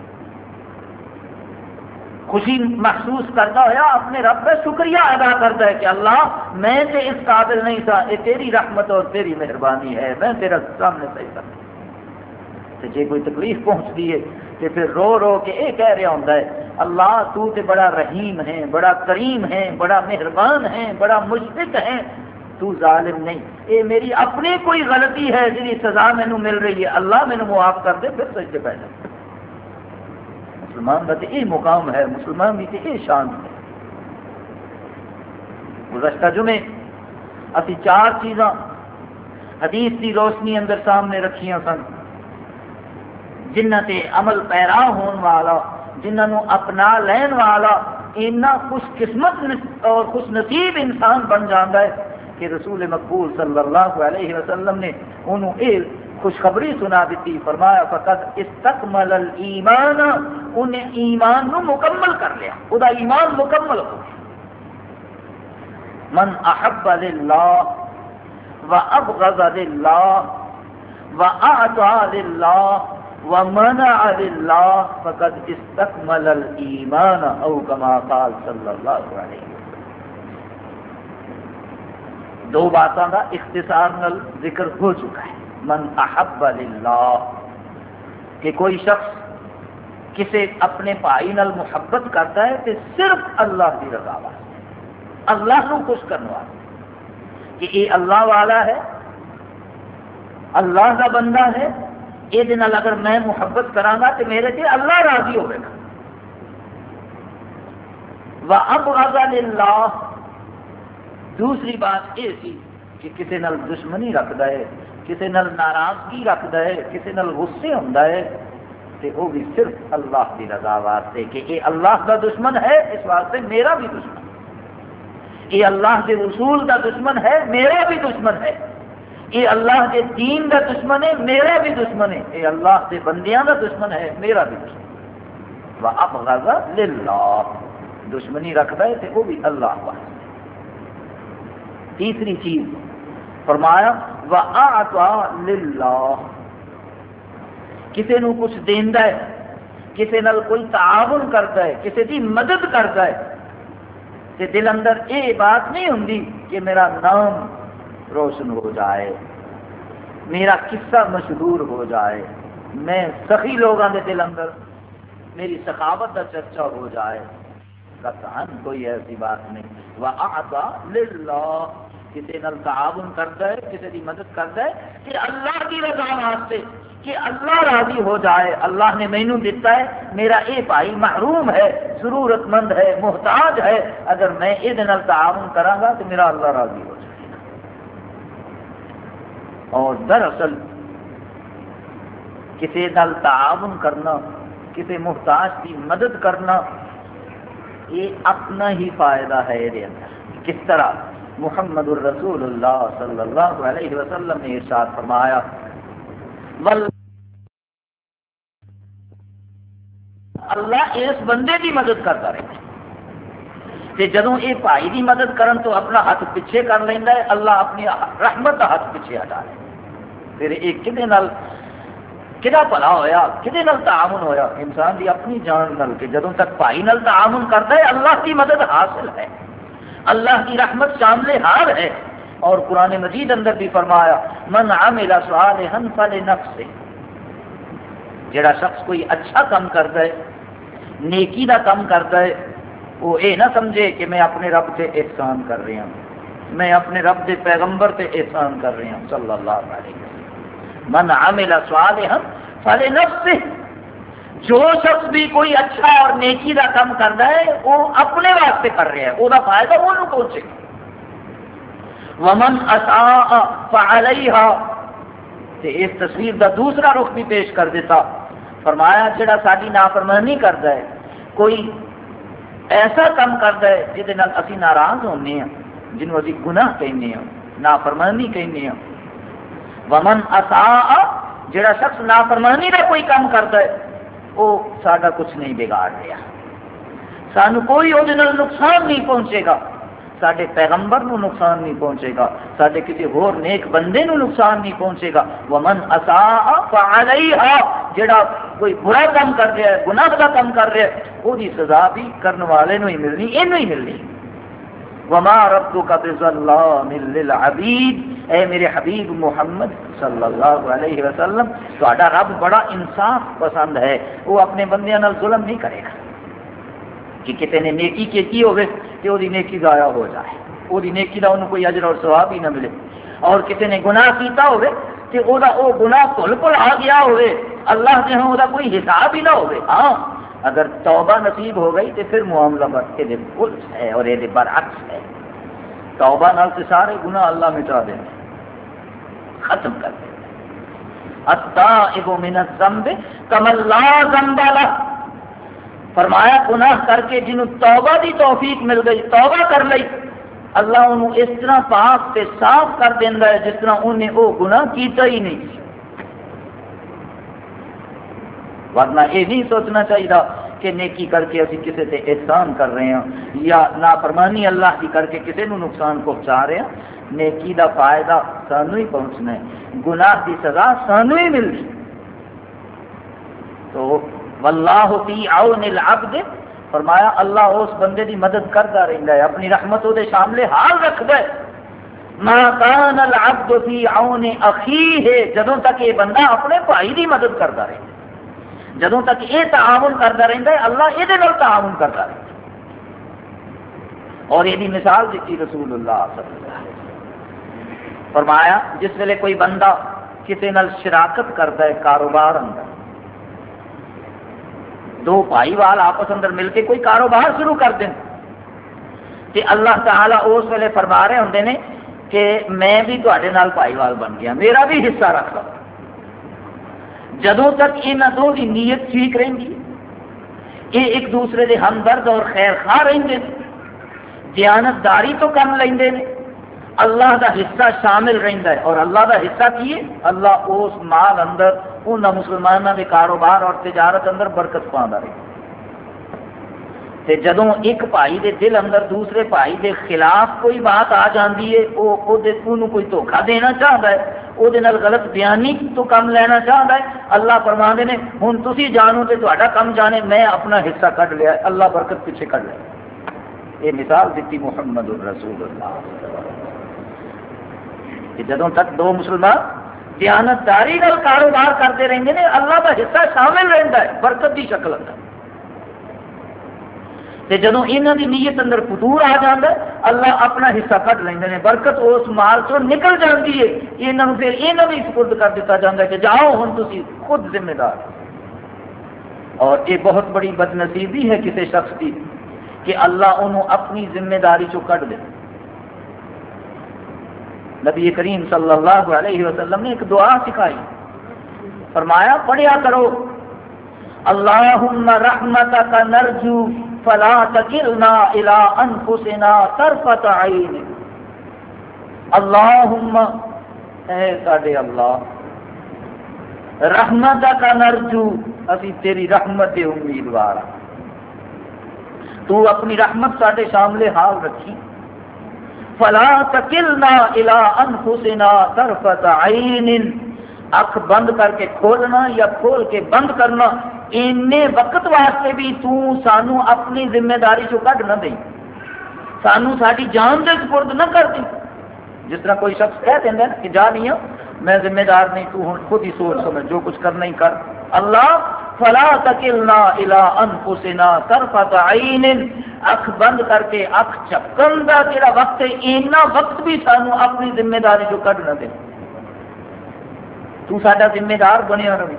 خوشی محسوس کرتا ہوا اپنے رب کا شکریہ ادا کرتا ہے کہ اللہ میں تے اس قابل نہیں تھا، یہ تیری رحمت اور تیری مہربانی ہے، میں تیرا سامنے سجدہ کرتا. جی کوئی تکلیف پہنچتی ہے تو پھر رو رو کے یہ کہہ رہا ہوتا ہے اللہ تو تے بڑا رحیم ہے، بڑا کریم ہے، بڑا مہربان ہے، بڑا مشفق ہے، تو ظالم نہیں. یہ میری اپنی کوئی غلطی ہے جی سزا مینو مل رہی ہے، اللہ مینو معاف کر دے. پھر سجدے پہ جائے. مسلمان کا تو یہ مقام ہے، مسلمان کی تو یہ شان ہے. گزشتہ جمعے اسی 4 چیزاں حدیث کی روشنی اندر سامنے رکھیاں سن جنہ تے عمل پیرا ہون والا، جنہوں اپنا لین والا اتنا خوش قسمت اور خوش نصیب انسان بن جاتا ہے کہ رسول مقبول صلی اللہ علیہ وسلم نے انہوں یہ خوشخبری سنا دیتی. فرمایا فقط استکمل الایمان، انہیں ایمان نو مکمل کر لیا، وہ ایمان مکمل ہو گیا. من احب للہ وابغض للہ واعطى للہ ومنع للہ فقد استکمل الایمان او کما قال صلی اللہ علیہ وسلم. 2 باتوں کا اختصار نال ذکر ہو چکا ہے. من احب للہ کہ کوئی شخص کسی اپنے بھائی نال محبت کرتا ہے تو صرف اللہ کی رضا واسطے، اللہ کو خوش کرنے واسطے کہ یہ اللہ والا ہے، اللہ کا بندہ ہے، یہ اگر میں محبت کراں تو میرے سے اللہ راضی ہوئے گا. وَأَبْغَضَ لِلَّهِ، دوسری بات یہ سی کہ کسی نال دشمنی رکھتا ہے، کسی نال ناراضگی رکھتا ہے، کسی نال غصے ہوتا ہے تو وہ بھی صرف اللہ کی رضا واسطے کہ یہ اللہ کا دشمن ہے، اس واسطے میرا بھی دشمن ہے. یہ اللہ کے رسول کا دشمن ہے، میرا بھی دشمن ہے. یہ اللہ کے دین کا دشمن ہے، میرا بھی دشمن ہے. یہ اللہ کے بندیاں کا دشمن ہے، میرا بھی دشمن ہے. وَأَبْغَضَ لِلَّهِ، دشمنی رکھتا ہے تو وہ بھی اللہ واسطے. تیسری چیز فرمایا وَأَعْطَى لِلَّهِ، کسی نو کچھ دیندا ہے، کسی نال کوئی تعاون کرتا ہے، کسی کی مدد کرتا ہے تے دل اندر یہ بات نہیں ہوندی کہ میرا نام روشن ہو جائے، میرا قصہ مشہور ہو جائے، میں سخی لوگوں کے دل اندر میری سخاوت کا چرچا ہو جائے. قطعاً کوئی ایسی بات نہیں. وَأَعْطَى لِلَّهِ، کسی نال تعاون کرتا ہے، کسی کی مدد کرتا ہے کہ اللہ کی رضا واسطے، کہ اللہ راضی ہو جائے. اللہ نے مینوں دیتا ہے، میرا یہ بھائی محروم ہے، ضرورت مند ہے، محتاج ہے، اگر میں یہ نال تعاون کراں گا تو میرا اللہ راضی ہو جائے. اور دراصل کسی نال تعاون کرنا، کسی محتاج کی مدد کرنا، یہ اپنا ہی فائدہ ہے. یہ کس طرح محمد الرسول اللہ صلی اللہ علیہ وسلم نے ارشاد فرمایا اللہ اس بندے کی مدد کرتا رہتا ہے، جدوں یہ بھائی کی مدد کرن تو اپنا ہاتھ پیچھے کر لینا ہے، اللہ اپنی رحمت کا ہاتھ پیچھے ہٹا لے. پھر یہ کدے نال کدا بھلا ہویا، کدے نال تعاون ہویا؟ انسان دی اپنی جان نال کہ جدوں تک بھائی نال تعاون کرتا ہے اللہ کی مدد حاصل ہے، اللہ کی رحمت شامل حال ہے۔ اور قرآن مجید اندر بھی فرمایا من عمل صالحا فلنفسه، جڑا شخص کوئی اچھا کام کرتا ہے، نیکی دا کام کرتا ہے، وہ یہ نہ سمجھے کہ میں اپنے رب سے احسان کر رہا ہوں، میں اپنے رب کے پیغمبر سے احسان کر رہا ہوں صلی اللہ علیہ وسلم۔ من عمل صالحا فلنفسه، جو شخص بھی کوئی اچھا اور نیکی دا کام کرتا ہے وہ اپنے واسطے کر رہا ہے، وہ فائدہ انہوں پہنچے گا۔ ومن اساء فعلیہا، اس تصویر دا دوسرا رخ بھی پیش کر دیتا، فرمایا جڑا ساری نافرمانی کرتا ہے، کوئی ایسا کام کرتا ہے جہدے نال اسی ناراض ہونے ہیں، جنہوں اسی گناہ کہنے ہیں، نافرمانی کہنے ہیں۔ ومن اساء، جڑا شخص نافرمانی کا کوئی کام کرتا ہے وہ ساڈا کچھ نہیں بگاڑ رہا، سانو کوئی وہ نقصان نہیں پہنچے گا، سارے پیغمبر نو نقصان نہیں پہنچے گا، سارے کسی اور نیک بندے نو نقصان نہیں پہنچے گا۔ ومن اساء فعلیہا، جڑا کوئی برا کام کر رہا ہے، گناہ کا کام کر رہا ہے، وہ دی سزا بھی کرنے والے نو ہی ملنی، اینو ہی ملنی۔ وما ربک بظلام للعبید، اے میرے حبیب محمد صلی اللہ علیہ وسلم، تہاڈا رب بڑا انصاف پسند ہے، وہ اپنے بندیاں نال ظلم نہیں کرے گا کہ کتے نے نیکی کی ہوگی کہ وہ نیکی ضائع ہو جائے، وہ نیکی کا انہوں کوئی اجر اور ثواب ہی نہ ملے، اور کسی نے گناہ کیتا ہوگے کہ وہ گناہ بھل بھل آ گیا ہوگے، اللہ سے وہ کوئی حساب ہی نہ ہوگے۔ ہاں اگر توبہ نصیب ہو گئی تو پھر معاملہ یہ الٹ ہے اور یہ برعکس ہے، توبہ نال سے سارے گناہ اللہ مٹا دیں، ختم کر دیں۔ التائب من الذنب کمن لا ذنب لہ، فرمایا گناہ کر کے جنہوں توبہ دی توفیق مل گئی، توبہ کر لئی، اللہ انہوں اس طرح پاک تے صاف کر دینا ہے جس طرح انہیں وہ گناہ کیتا ہی نہیں۔ ورنہ یہ نہیں سوچنا چاہیے کہ نیکی کر کے اسی کسی سے احسان کر رہے ہیں یا نافرمانی اللہ کی کر کے کسی نو نقصان پہنچا رہے ہیں، نیکی دا فائدہ سانو ہی پہنچنا ہے، گناہ دی سزا سانو ہی ملنی۔ تو واللہ فی عون العبد، فرمایا اللہ اس بندے دی مدد کرتا رہتا ہے، اپنی رحمت وہ شامل حال رکھتا ہے۔ ما کان العبد فی عون اخیہ، جدوں تک یہ بندہ اپنے بھائی دی مدد کرتا رہے، جدوں تک یہ تعاون کرتا رہتا ہے اللہ یہ تعاون کرتا رہتا ہے۔ اور یہ مثال دیتی رسول اللہ صلی اللہ علیہ وسلم، فرمایا جس ویلے کوئی بندہ کسی نال شراکت کرتا ہے کاروبار اندر، دو بھائی وال آپس اندر مل کے کوئی کاروبار شروع کر دیں کہ اللہ تعالیٰ اس ویلے فرما رہے ہوں نے کہ میں بھی تواڈے نال بھائی وال بن گیا، میرا بھی حصہ رکھ لو۔ جدوں تک انہاں دو دی نیت ٹھیک رہندی، یہ ایک دوسرے دے ہمدرد اور خیر خواہ رہندے، دیانتداری تو کم لیندے نے، اللہ دا حصہ شامل رہندا ہے۔ اور اللہ دا حصہ کی ہے؟ اللہ اس مال اندر ان مسلمانوں کے کاروبار اور تجارت اندر برکت پاندا رہے۔ تے جدوں ایک بھائی دے دل اندر دوسرے بھائی دے خلاف کوئی بات آ جاندی ہے، وہ کوئی دھوکہ دینا چاہتا ہے، وہ غلط بیانی تو کم لینا چاہتا ہے، اللہ فرماندے نے ہن تسی جانو تے تہاڈا کم جانے، میں اپنا حصہ کڈ لیا، اللہ برکت پیچھے کڈ لیا۔ یہ مثال دیتی محمد الرسول اللہ کہ جدوں تک دو مسلمان دیانتداری نال کاروبار کرتے رہتے ہیں اللہ کا حصہ شامل رہتا ہے، برکت کی شکل اندر۔ جدوں یہاں کی نیت اندر فتور آ جاتا ہے اللہ اپنا حصہ کٹ لیندے نے، برکت اس مال چوں نکل جاتی ہے، یہاں پھر یہاں بھی سپرد کر دیتا جاتا ہے کہ جاؤ ہن تسی خود ذمہ دار۔ اور یہ بہت بڑی بدنصیبی ہے کسی شخص کی کہ اللہ انہوں اپنی ذمہ داری چوں کٹ دے۔ نبی کریم صلی اللہ علیہ وسلم نے ایک دعا سکھائی، فرمایا پڑھیا کرو اللہم رحمتک نرجو فلا تکلنا الی انفسنا طرفۃ عین۔ اللہم، اے ساڈے اللہ، رحمتک نرجو، اسی تیری رحمت کے امیدوار ہاں، تو اپنی رحمت ساڈے شامل حال رکھی، فلا تکلنا الی انفسنا طرفۃ عین، اکھ بند کر کے کھولنا یا کھول کے بند کرنا، اینے وقت واسطے بھی تو سانو اپنی ذمہ داری چو کڈ نہ دیں، سانو ساری جان دے سپرد نہ کر دیں۔ جس طرح کوئی شخص کہہ دینا کہ جا نہیں ہوں میں ذمہ دار نہیں، تو ہوں خود ہی سوچ سمجھ جو کچھ کرنا ہی کر۔ اللہ فلا تکلنا الی انفسنا طرفۃ عین، اکھ بند کر کے اکھ چپکن دا تیرا وقت ہے، اینا وقت بھی سانو اپنی ذمہ داری جو کڈ نہ دے، تو ساڈا ذمہ دار بنیا رہے۔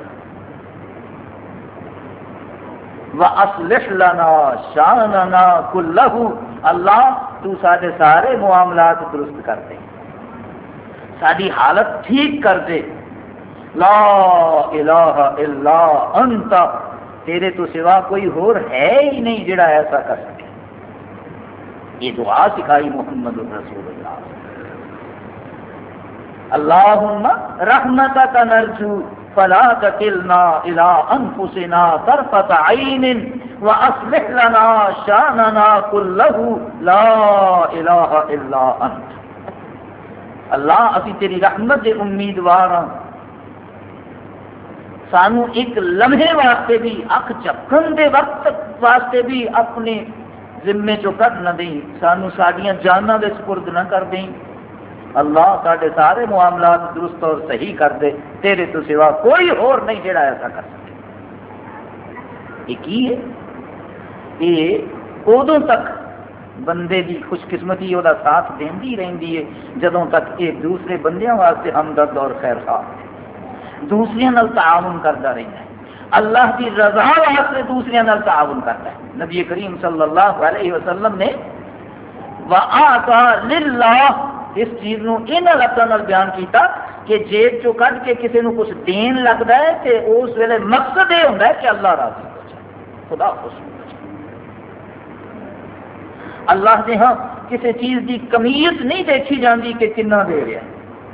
وَأَصْلِحْ لَنَا شَأْنَنَا كُلَّهُ، اللہ تو سارے سارے معاملات درست کر دے، ساری حالت ٹھیک کر دے۔ لا الہ الا انت، تیرے تو سوا کوئی اور ہے ہی نہیں جڑا ایسا کر سکے۔ یہ دعا سکھائی محمد رسول اللہ۔ اللہم رحمتک نرجو فلا تکلنا الی انفسنا طرفۃ عین واصلح لنا شاننا کلہ لا الہ الا انت۔ اللہ اسی تیری رحمت دے امیدوار ہاں، سانو ایک لمحے واسطے بھی اکھ چپکن دے وقت واسطے بھی اپنے ذمے چو کٹ نہ دیں، سانو ساڈیاں جاناں دے سپرد نہ کر دیں۔ اللہ ساڈے سارے معاملات درست اور صحیح کر دے، تیرے تو سوا کوئی اور نہیں جڑا ایسا کر سکے۔ یہ کی ہے؟ یہ ادوں تک بندے دی خوش قسمتی وہ ساتھ دیندی رہندی ہے جدوں تک یہ دوسرے بندیاں واسطے ہمدرد اور خیر خواہ، دوسریاں نال تعاون کرتا رہتا ہے، اللہ کی رضا واسطے دوسریاں نال تعاون کرتا ہے۔ نبی کریم صلی اللہ علیہ وسلم نے وَآتَى لِلَّهِ اس چیز نو ان لفظوں بیان کیتا کہ جیب چو کٹ کے کسی نو کچھ دین لگتا ہے کہ اس ویلے مقصد یہ ہوتا ہے کہ اللہ راضی ہو جائے، خدا خوش ہو جائے۔ اللہ نے ہاں کسی چیز کی کمیت نہیں دیکھی جاتی کہ کنا دے رہا ہے۔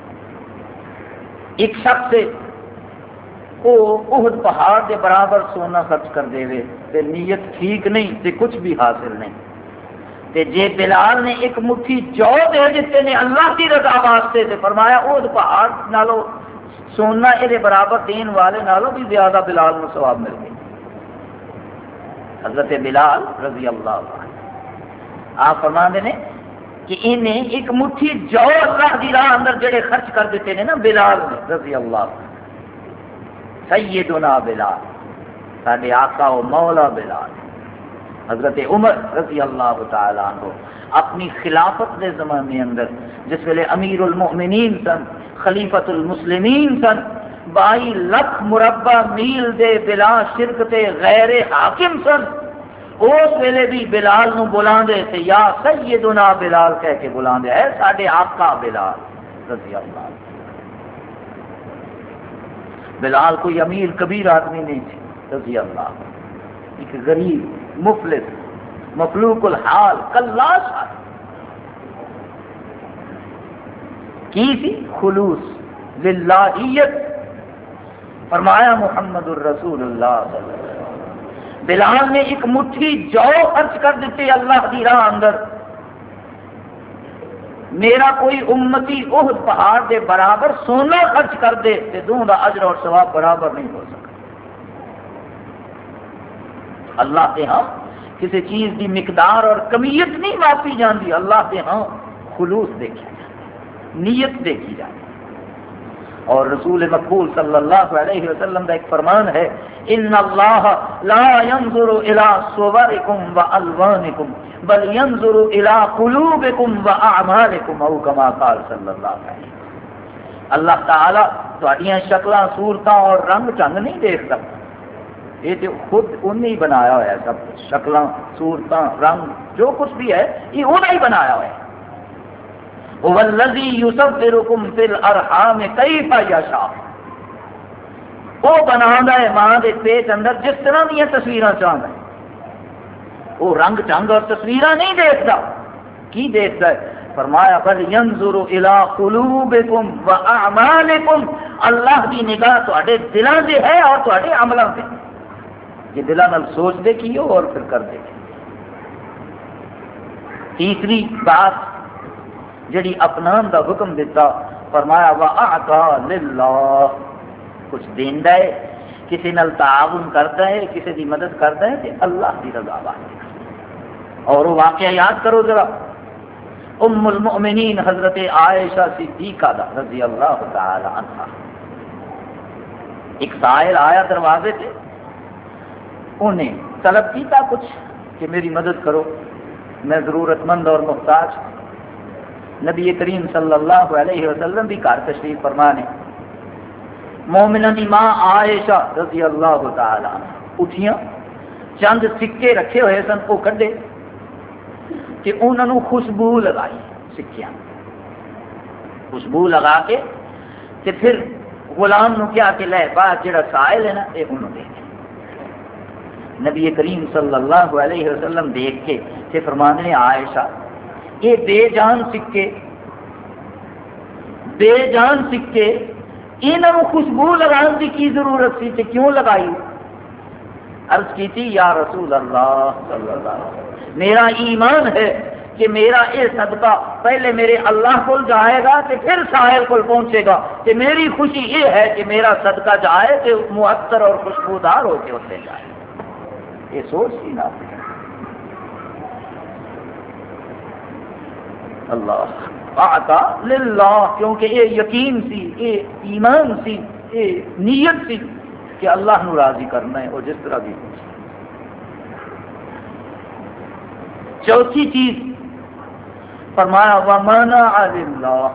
ایک شخص سے وہ احد پہاڑ کے برابر سونا خرچ کر دے تے نیت ٹھیک نہیں تے کچھ بھی حاصل نہیں، تے جے بلال نے ایک مٹھی جو دے دیتے نے اللہ کی رضا واسطے تے فرمایا احد پہاڑ نالو سونا یہ برابر دین والے نالوں بھی زیادہ بلال کو ثواب مل گئی۔ حضرت بلال رضی اللہ عنہ آپ فرماندے نے کہ انہیں ایک مٹھی جو اللہ دی راہ اندر جڑے خرچ کر دیتے ہیں نا بلال نے رضی اللہ عنہ، سیدنا بلال ساڈے آقا و مولا بلال، حضرت عمر رضی اللہ تعالی عنہ اپنی خلافت کے زمانے اندر جس ویلے امیر المؤمنین سن، خلیفۃ المسلمین سن، 22 لاکھ مربع میل دے بلا شرک تے غیر حاکم سن، اس ویلے بھی بلال نو بلاندے تے یا سیدنا بلال کہہ کے بلاندے ہے ساڈے آقا بلال رضی اللہ عنہ۔ بلال کوئی امیر کبیر آدمی نہیں تھی رضی اللہ عنہ، ایک غریب مفلس مفلوق الحال کلاس کی تھی، خلوص للہیت، فرمایا محمد الرسول اللہ صلی اللہ علیہ وسلم بلال نے ایک مٹھی جو خرچ کر دیتے اللہ دی راہ اندر، میرا کوئی امتی احد پہاڑ دے برابر سونا خرچ کر دے تے دونوں دا اجر اور ثواب برابر نہیں ہو سکتا۔ اللہ کے ہاں کسی چیز کی مقدار اور کمیت نہیں ماپی جاندی، اللہ کے ہاں خلوص دیکھا جاتا، نیت دیکھی جاتی۔ اور رسول مقبول صلی اللہ علیہ وسلم کا ایک فرمان ہے، ان اللہ لا ينظر الى صورکم والوانکم بل ينظر الى قلوبکم واعمالکم او کما قال صلی اللہ علیہ وسلم۔ اللہ تعالی تہاڈیاں شکلاں صورتاں اور رنگ ڈھنگ نہیں دیکھتا، یہ تو خود انہیں ہی بنایا ہوا ہے، سب کچھ شکلاں صورتاں رنگ جو کچھ بھی ہے یہ انہیں ہی بنایا ہوا ہے۔ هو الذی یصورکم فی الارحام کیف یشاء، وہ بناتا ہے ماں کے پیٹ اندر جس طرح دیا تصویراں چاہتا ہے، وہ رنگ ڈھنگ اور تصویراں نہیں دیکھتا، کی دیکھتا ہے؟ فرمایا بل ینظر الی قلوبکم واعمالکم، اللہ کی نگاہ تواڈے دلاں سے ہے اور تواڈے عملاں سے، یہ دلاں نال سوچ دے کیو اور پھر کر دے۔ تیسری بات جڑی اپنان دا حکم دیتا، فرمایا وَأَعْطَى لِلَّهِ، کچھ دیندا ہے، کسی نال تعاون کرتا ہے، کسی دی مدد کرتا ہے تو اللہ کی رضا واسطے۔ اور وہ واقعہ یاد کرو ذرا، ام المؤمنین حضرت عائشہ صدیقہ رضی اللہ تعالی عنہا، ایک سائل آیا دروازے پہ، انہیں طلب کیتا کچھ کہ میری مدد کرو، میں ضرورت مند اور محتاج۔ نبی کریم صلی اللہ علیہ وسلم بھی گھر تشریف فرما نے، مومنہ دی ماں عائشہ رضی اللہ تعالی عنہ اٹھیاں، چند سکے رکھے ہوئے سن وہ کڈے کہ انہوں نے خوشبو لگائی، سکیاں خوشبو لگا کے تے پھر غلام نو کیا کہ لے با جڑا سائل ہے نا یہ انہوں دے دے۔ نبی کریم صلی اللہ علیہ وسلم دیکھ کے تے فرمانے نے عائشہ یہ بے جان سکے، بے جان سکے انہوں خوشبو لگان کی کی ضرورت سی تے کیوں لگائی؟ عرض کی تھی یا رسول اللہ صلی اللہ علیہ وسلم میرا ایمان ہے کہ میرا یہ صدقہ پہلے میرے اللہ کو جائے گا تے پھر ساحل کو پہنچے گا، تے میری خوشی یہ ہے کہ میرا صدقہ جائے تے معطر اور خوشبودار ہو کے اتنے جائے۔ یہ سوچ سی نا اللہ آتا للہ، کیونکہ یہ یقین سی، یہ ایمان سی، یہ نیت سی کہ اللہ نو راضی کرنا ہے، اور جس طرح بھی۔ چوتھی چیز فرمایا وَمَنَعَ لِلَّهِ،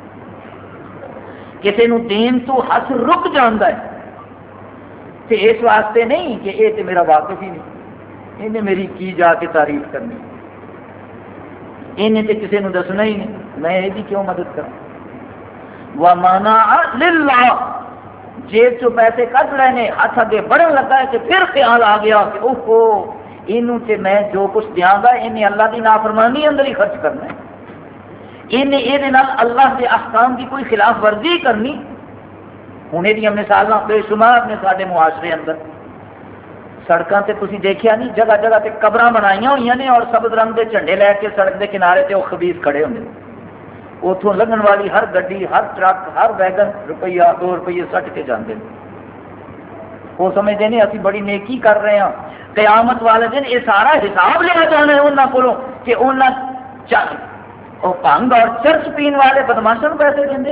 کسی نو دین تو ہاتھ رک جاندہ ہے تے اس واسطے نہیں کہ یہ تے میرا واقف ہی نہیں، انہیں میری کی جا کے تعریف کرنی، انہیں تے کسی نو دسنا ہی نہیں، میں یہ کیوں مدد کروں۔ وَمَنَعَ لِلَّهِ، جیب چو پیسے کٹ لینے، ہاتھ آگے بڑھن لگا ہے کہ پھر خیال آ گیا کہ اوہو انہوں تے میں جو کچھ دیاں گا انہیں اللہ کی نافرمانی اندر ہی خرچ کرنا ہے، انہیں یہ اللہ کے احکام کی کوئی خلاف ورزی کرنی۔ ہوں یہ مثال بے شمار نے سارے معاشرے اندر، سڑکوں سے تھی دیکھا نہیں جگہ جگہ تے قبراں بنائی ہوئی نے اور سبز رنگ کے جھنڈے لے کے سڑک کے کنارے تے وہ خبیث کھڑے ہوتے ہیں، اتوں لگن والی ہر گڈی، ہر ٹرک، ہر ویگن روپیہ 2 روپیے سٹ کے جاتے ہیں۔ وہ سمجھتے ہیں اسی بڑی نیکی کر رہے ہیں، قیامت والے دن یہ سارا حساب لیا جانا ہے انہوں کو کہ انہوں بھنگ اور چرس پین والے بدماشوں پیسے دیں،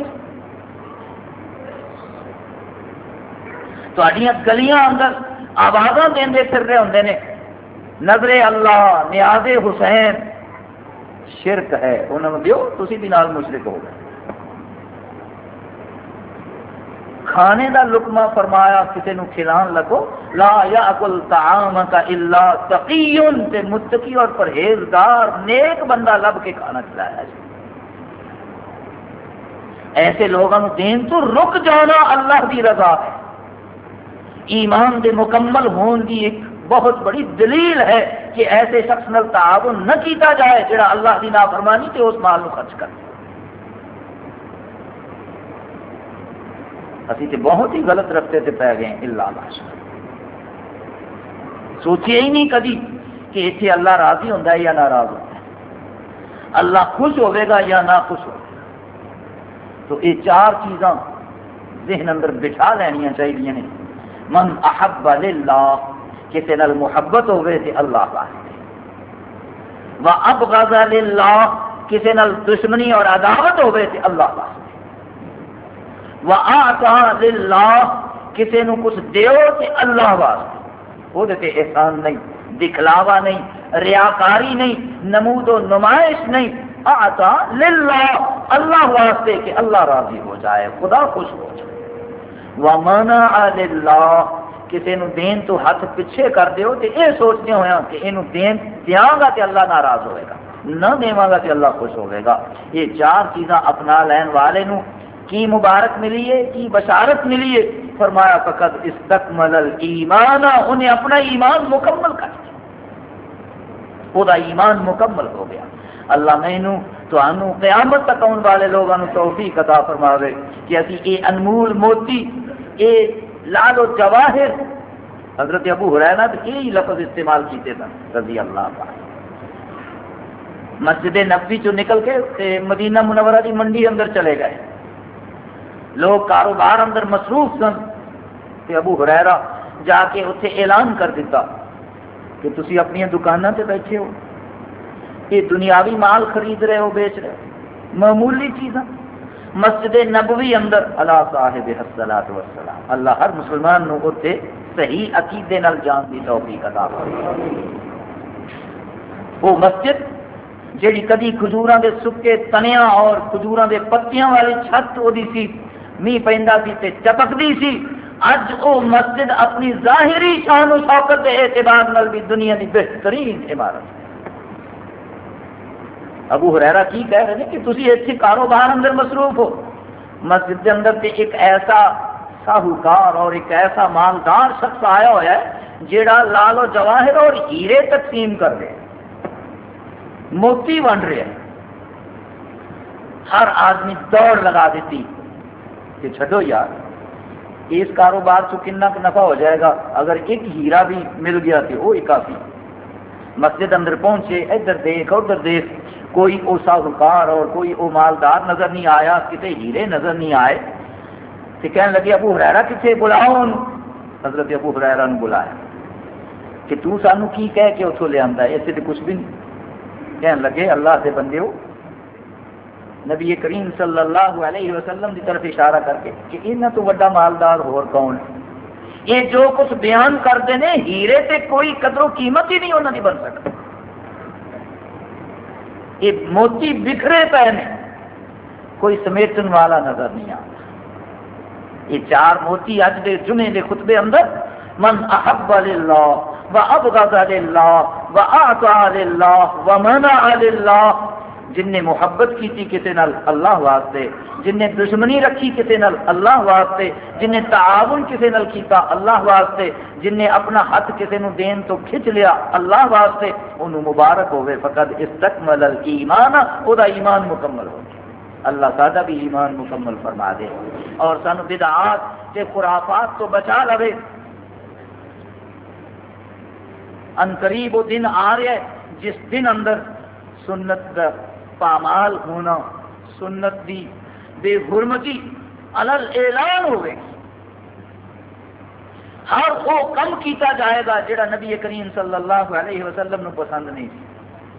تھوڑیاں گلیاں اندر آوازاں دے پھر رہے ہوندے نے نظر اللہ، نیاز حسین، شرک ہے، انہوں نے دیو تسی بھی نال مشرک ہو گئے۔ کھانے دا لقمہ فرمایا کسی نو کھلان لگو، لا یاکل طعامک الا تقی، تے متقی اور پرہیزگار نیک بندہ لب کے کھانا کھلایا جائے۔ ایسے لوگوں کو دین تو رک جانا اللہ کی رضا ہے، ایمان دے مکمل ہون کی ایک بہت بڑی دلیل ہے کہ ایسے شخص نال تعاون نہ کیتا جائے جڑا اللہ کی نافرمانی تے اس مال نو خرچ کرے۔ اسی تے بہت ہی غلط رستے تے پی گئے، اللہ ماشاء سوچے ہی نہیں کبھی کہ اتنے اللہ راضی ہوتا ہے یا ناراض ہوتا ہے، اللہ خوش ہوئے گا یا نہ خوش ہوگا۔ تو یہ 4 چیزاں ذہن اندر بٹھا لینیاں چاہیے نے۔ من احب للہ، کسی نال محبت ہوئے تے اللہ واسطے، وابغض للہ، کسی نال دشمنی اور عداوت ہوئے تے اللہ واسطے، وَآتَى لِلَّهِ، کسی نو کچھ دیو تے اللہ واسطے، وہ تے احسان نہیں، دکھلاوا نہیں، ریاکاری نہیں، نمود و نمائش نہیں، آتا للہ، اللہ واسطے کہ اللہ راضی ہو جائے، خدا خوش ہو جائے۔ وَمَنَعَ لِلَّهِ، کسی نو دین تو ہاتھ پیچھے کر دیو تے اے سوچنے ہویا کہ اینو دین دیاں گا تے اللہ ناراض ہوئے گا، نہ دیواں گا تے اللہ خوش ہوئے گا۔ یہ 4 چیزاں اپنا لین والے نو کی مبارک ملی ہے، کی بشارت ملی ہے، فرمایا فقط استکمل الایمان، انہیں اپنا ایمان مکمل کر دیا، وہ دا ایمان مکمل ہو گیا۔ اللہ مینوں تانوں قیامت تک آنے والے لوگوں کو توفیق عطا فرماوے کہ اسی اے انمول موتی، اے لال و جواہر، حضرت ابو ہریرہ نے یہی لفظ استعمال کیتے تھے رضی اللہ عنہ، مسجد نبوی چوں نکل کے مدینہ منورہ کی منڈی اندر چلے گئے، لوگ کاروبار اندر مصروف سن، کہ ابو ہریرہ جا کے اتنے اعلان کر دیتا کہ تسی اپنی دکانوں سے بیٹھے ہو، یہ دنیاوی مال خرید رہے ہو، بیچ رہے ہو، معمولی چیزاں۔ مسجد نبوی اندر اللہ صاحب الصلاۃ والسلام، اللہ ہر مسلمان نو اتنے صحیح عقیدے نال جان دی توفیق عطا فرمائے۔ وہ مسجد جیڑی کدی کھجوراں دے سکے تنیاں اور کھجوراں دے پتیاں والی چھت وہ سی، میہ پیندا سی تے چپکدی سی، اج وہ مسجد اپنی ظاہری شان و شوکت کے اعتبار نال بھی دنیا کی بہترین عمارت ہے۔ ابو ہریرہ کی کہہ رہے ہیں کہ تسی اتنے کاروبار اندر مصروف ہو، مسجد کے اندر تے ایک ایسا ساہوکار اور ایک ایسا مالدار شخص آیا ہوا ہے جیڑا لال و جواہر اور ہیرے تقسیم کر رہے ہیں، موتی ونڈ رہے ہیں۔ ہر آدمی دوڑ لگا دیتی کہ چھڈو یار اس کاروبار سے کنا نفع ہو جائے گا، اگر ایک ہیرا بھی مل گیا تو وہ ہی کافی۔ مسجد اندر پہنچے، ادھر دیکھ ادھر دیکھ، کوئی او ساہوکار اور کوئی او مالدار نظر نہیں آیا، کسی ہیرے نظر نہیں آئے، تو کہنے لگے ابو ہریرہ کتنے، بلاؤ۔ حضرت ابو ہریرہ نے بلایا کہ تو سانو کی کہہ کے اتوں لے آندا ہے، ایسے تو کچھ بھی نہیں۔ کہنے لگے اللہ سے بندے ہو، نبی کریم صلی اللہ علیہ وسلم کی طرف اشارہ کر کے کہ انہاں تو بڑا مالدار اور کون ہے، یہ جو کچھ بیان کرتے ہیں ہیرے تے کوئی قدر و قیمت ہی نہیں انہوں نے بن سکتا، یہ موتی بکھرے پے نے، کوئی سمیٹن والا نظر نہیں آتا۔ یہ چار موتی اج دے جمعے دے خطبے اندر، من احب للہ وابغض للہ واعطى للہ ومنع للہ، جن نے محبت کی کسی نال اللہ واسطے، جن نے دشمنی رکھی کسی نال اللہ واسطے، جن نے تعاون کسی نال کیتا اللہ واسطے، جن نے اپنا ہاتھ کسی نو دین تو کھچ لیا اللہ واسطے، انہوں مبارک ہوئے، فقد استکمل الایمان، او دا ایمان مکمل ہو گیا۔ اللہ سادہ بھی ایمان مکمل فرما دے اور سانو بدعات تے خرافات تو بچا لے۔ ان قریب وہ دن آ رہا ہے جس دن اندر سنت کا پامال ہونا، سنت دی بے حرمتی علل اعلان ہوئے، ہر وہ کم کیتا جائے گا جڑا نبی کریم صلی اللہ علیہ وسلم نو پسند نہیں سی،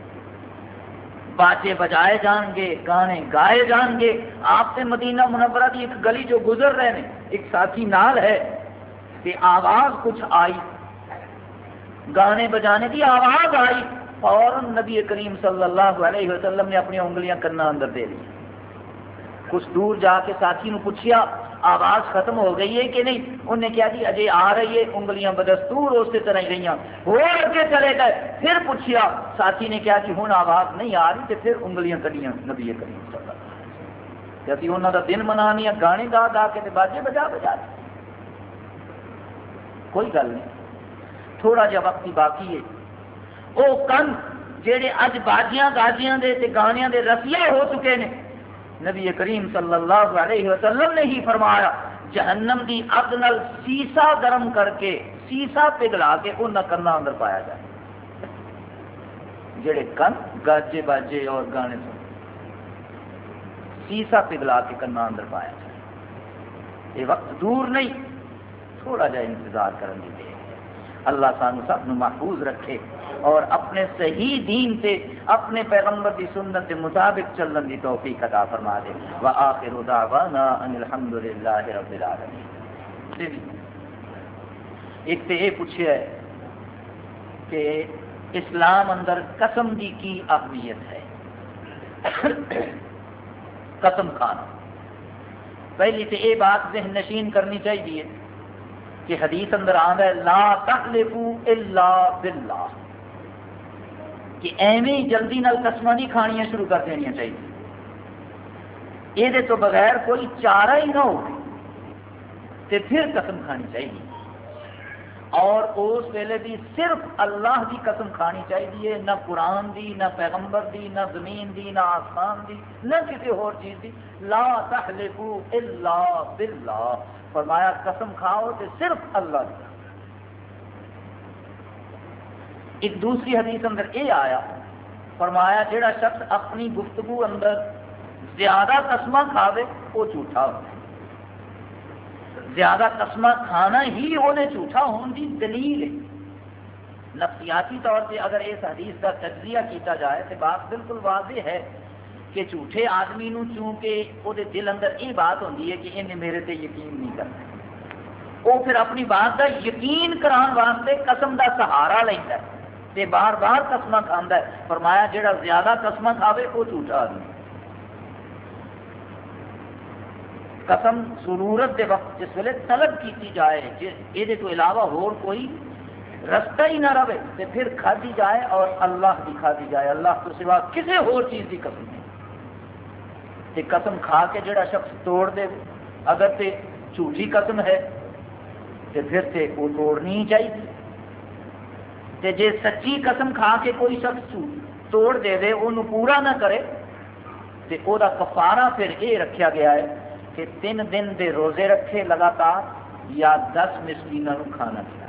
باجے بجائے جان گے، گانے گائے جان گے۔ آپ سے مدینہ منورہ کی ایک گلی جو گزر رہے ہیں، ایک ساتھی نال ہے کہ آواز کچھ آئی، گانے بجانے کی آواز آئی، فوراً نبی کریم صلی اللہ علیہ وسلم نے اپنی انگلیاں کنا اندر دے لی، کچھ دور جا کے ساتھی نے پوچھیا آواز ختم ہو گئی ہے کہ نہیں، انہوں نے کہا جی اجے آ رہی ہے، انگلیاں بدستور اسی طرح ہی رہی، اور اگے چلے گئے، پھر پوچھیا، ساتھی نے کہا کہ ہوں آواز نہیں آ رہی، تو پھر انگلیاں کڑیاں نبی کریم صلی اللہ علیہ وسلم کہ اسی انہوں کا دن منانی، گانے گا گا کے باجے بجا بجا کے۔ کوئی گل نہیں، تھوڑا جا وقت ہی باقی ہے، وہ کن جہے اج باجیاں گاجیاں دے تے گانیاں دے رسیا ہو چکے ہیں، نبی کریم صلی اللہ علیہ وسلم نے ہی فرمایا جہنم دی اگ نال سیسا گرم کر کے، سیسا پگھلا کے انہاں کنا اندر پایا جائے جڑے کن گاجے باجے اور گانے سن، سیسا پگھلا کے کنا اندر پایا جائے۔ یہ وقت دور نہیں، تھوڑا جا انتظار کرن دی دیر ہے۔ اللہ سانو سب نو محفوظ رکھے اور اپنے صحیح دین سے، اپنے پیغمبر کی سنت کے مطابق چلن کی توفیق عطا فرما دے۔ وآخر دعوانا ان الحمد للہ رب العالمین۔ ایک تو یہ پوچھا ہے کہ اسلام اندر قسم دی کی اہمیت ہے؟ قسم کھانا، پہلی تو یہ بات ذہن نشین کرنی چاہیے کہ حدیث اندر آندا ہے لا تحلفوا الا باللہ، کہ ایویں جلدی نال قسماں نہیں کھانیاں شروع کر دینیاں چاہیے، یہ تو بغیر کوئی چارہ ہی نہ ہو تے پھر قسم کھانی چاہیے، اور اس ویلے بھی صرف اللہ کی قسم کھانی چاہیے، نہ قرآن دی، نہ پیغمبر دی، نہ زمین دی، نہ آسمان دی، نہ کسی اور چیز دی۔ لا تحلفوا الا باللہ، فرمایا قسم کھاؤ تو صرف اللہ کی۔ ایک دوسری حدیث اندر یہ آیا، فرمایا جڑا شخص اپنی گفتگو اندر زیادہ قسمہ کھاوے وہ جھوٹا ہوتا ہے، زیادہ قسمہ کھانا ہی انہیں جھوٹا ہونے کی دلیل ہے۔ نفسیاتی طور سے اگر اس حدیث کا تجزیہ کیتا جائے تو بات بالکل واضح ہے کہ جھوٹے آدمی نو چونکہ وہ دل اندر یہ بات ہوتی ہے کہ انہیں میرے تے یقین نہیں کرنا، وہ پھر اپنی بات کا یقین کران واسطے قسم کا سہارا لینا ہے تے بار بار قسم کھانا ہے۔ فرمایا جڑا زیادہ قسم کھاوے وہ جھوٹا آدمی۔ قسم ضرورت دے وقت جس ویلے طلب کیتی جائے یہ تو علاوہ اور کوئی رستہ ہی نہ رہے تو پھر کھادی جائے اور اللہ کی کھادی جائے، اللہ تو سوا کسی اور چیز کی قسم نہیں۔ تے قسم کھا کے جڑا شخص توڑ دے اگر تے جھوٹی قسم ہے تے پھر تے وہ توڑنی ہی چاہیے۔ تے جے سچی قسم کھا کے کوئی شخص توڑ دے انہوں پورا نہ کرے تے او دا کفارہ پھر یہ رکھا گیا ہے کہ 3 دن دے روزے رکھے لگاتار یا 10 مسکینوں کو کھانا کھلائے۔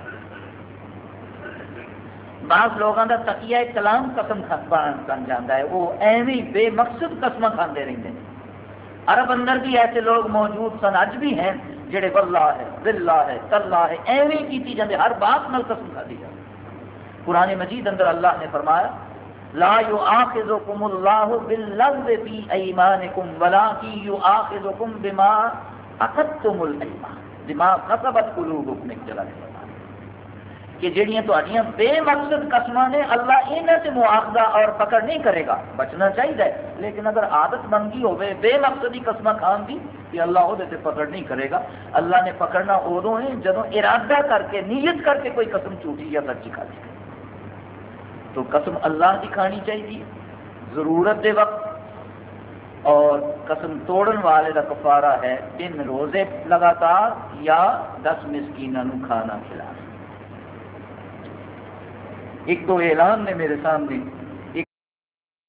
بعض لوگوں کا تقیہ کلام قسم بن جاتا ہے، وہ ایویں بے مقصد قسم کھاندے رہتے ہیں۔ عرب اندر بھی ایسے لوگ موجود سن، اج بھی ہیں، جڑے واللہ ہے باللہ ہے تاللہ ہے ایویں کیتی جاندے، ہر بات نال قسم کھا دی جاتی۔ قرآن مجید اندر اللہ نے فرمایا لا یؤاخذکم اللہ باللغو فی ایمانکم ولکن یؤاخذکم بما عقدتم الایمان بما کسبت قلوبکم، ایک جگہ ہے کہ جڑیاں تہاڈیاں بے مقصد قسماں نے اللہ انہاں سے مواخذہ اور پکڑ نہیں کرے گا، بچنا چاہیے، لیکن اگر عادت بن گئی ہوئے بے مقصدی قسماں کھان دی کہ اللہ وہ پکڑ نہیں کرے گا۔ اللہ نے پکڑنا ادوں ہے جدوں ارادہ کر کے نیت کر کے کوئی قسم جھوٹی یا سچی کھا دی۔ تو قسم اللہ کی کھانی چاہیے ضرورت دے وقت، اور قسم توڑن والے کا کفارہ ہے 3 روزے لگاتار یا 10 مسکینوں کو کھانا کھلانا۔ ایک دو اعلان نے میرے سامنے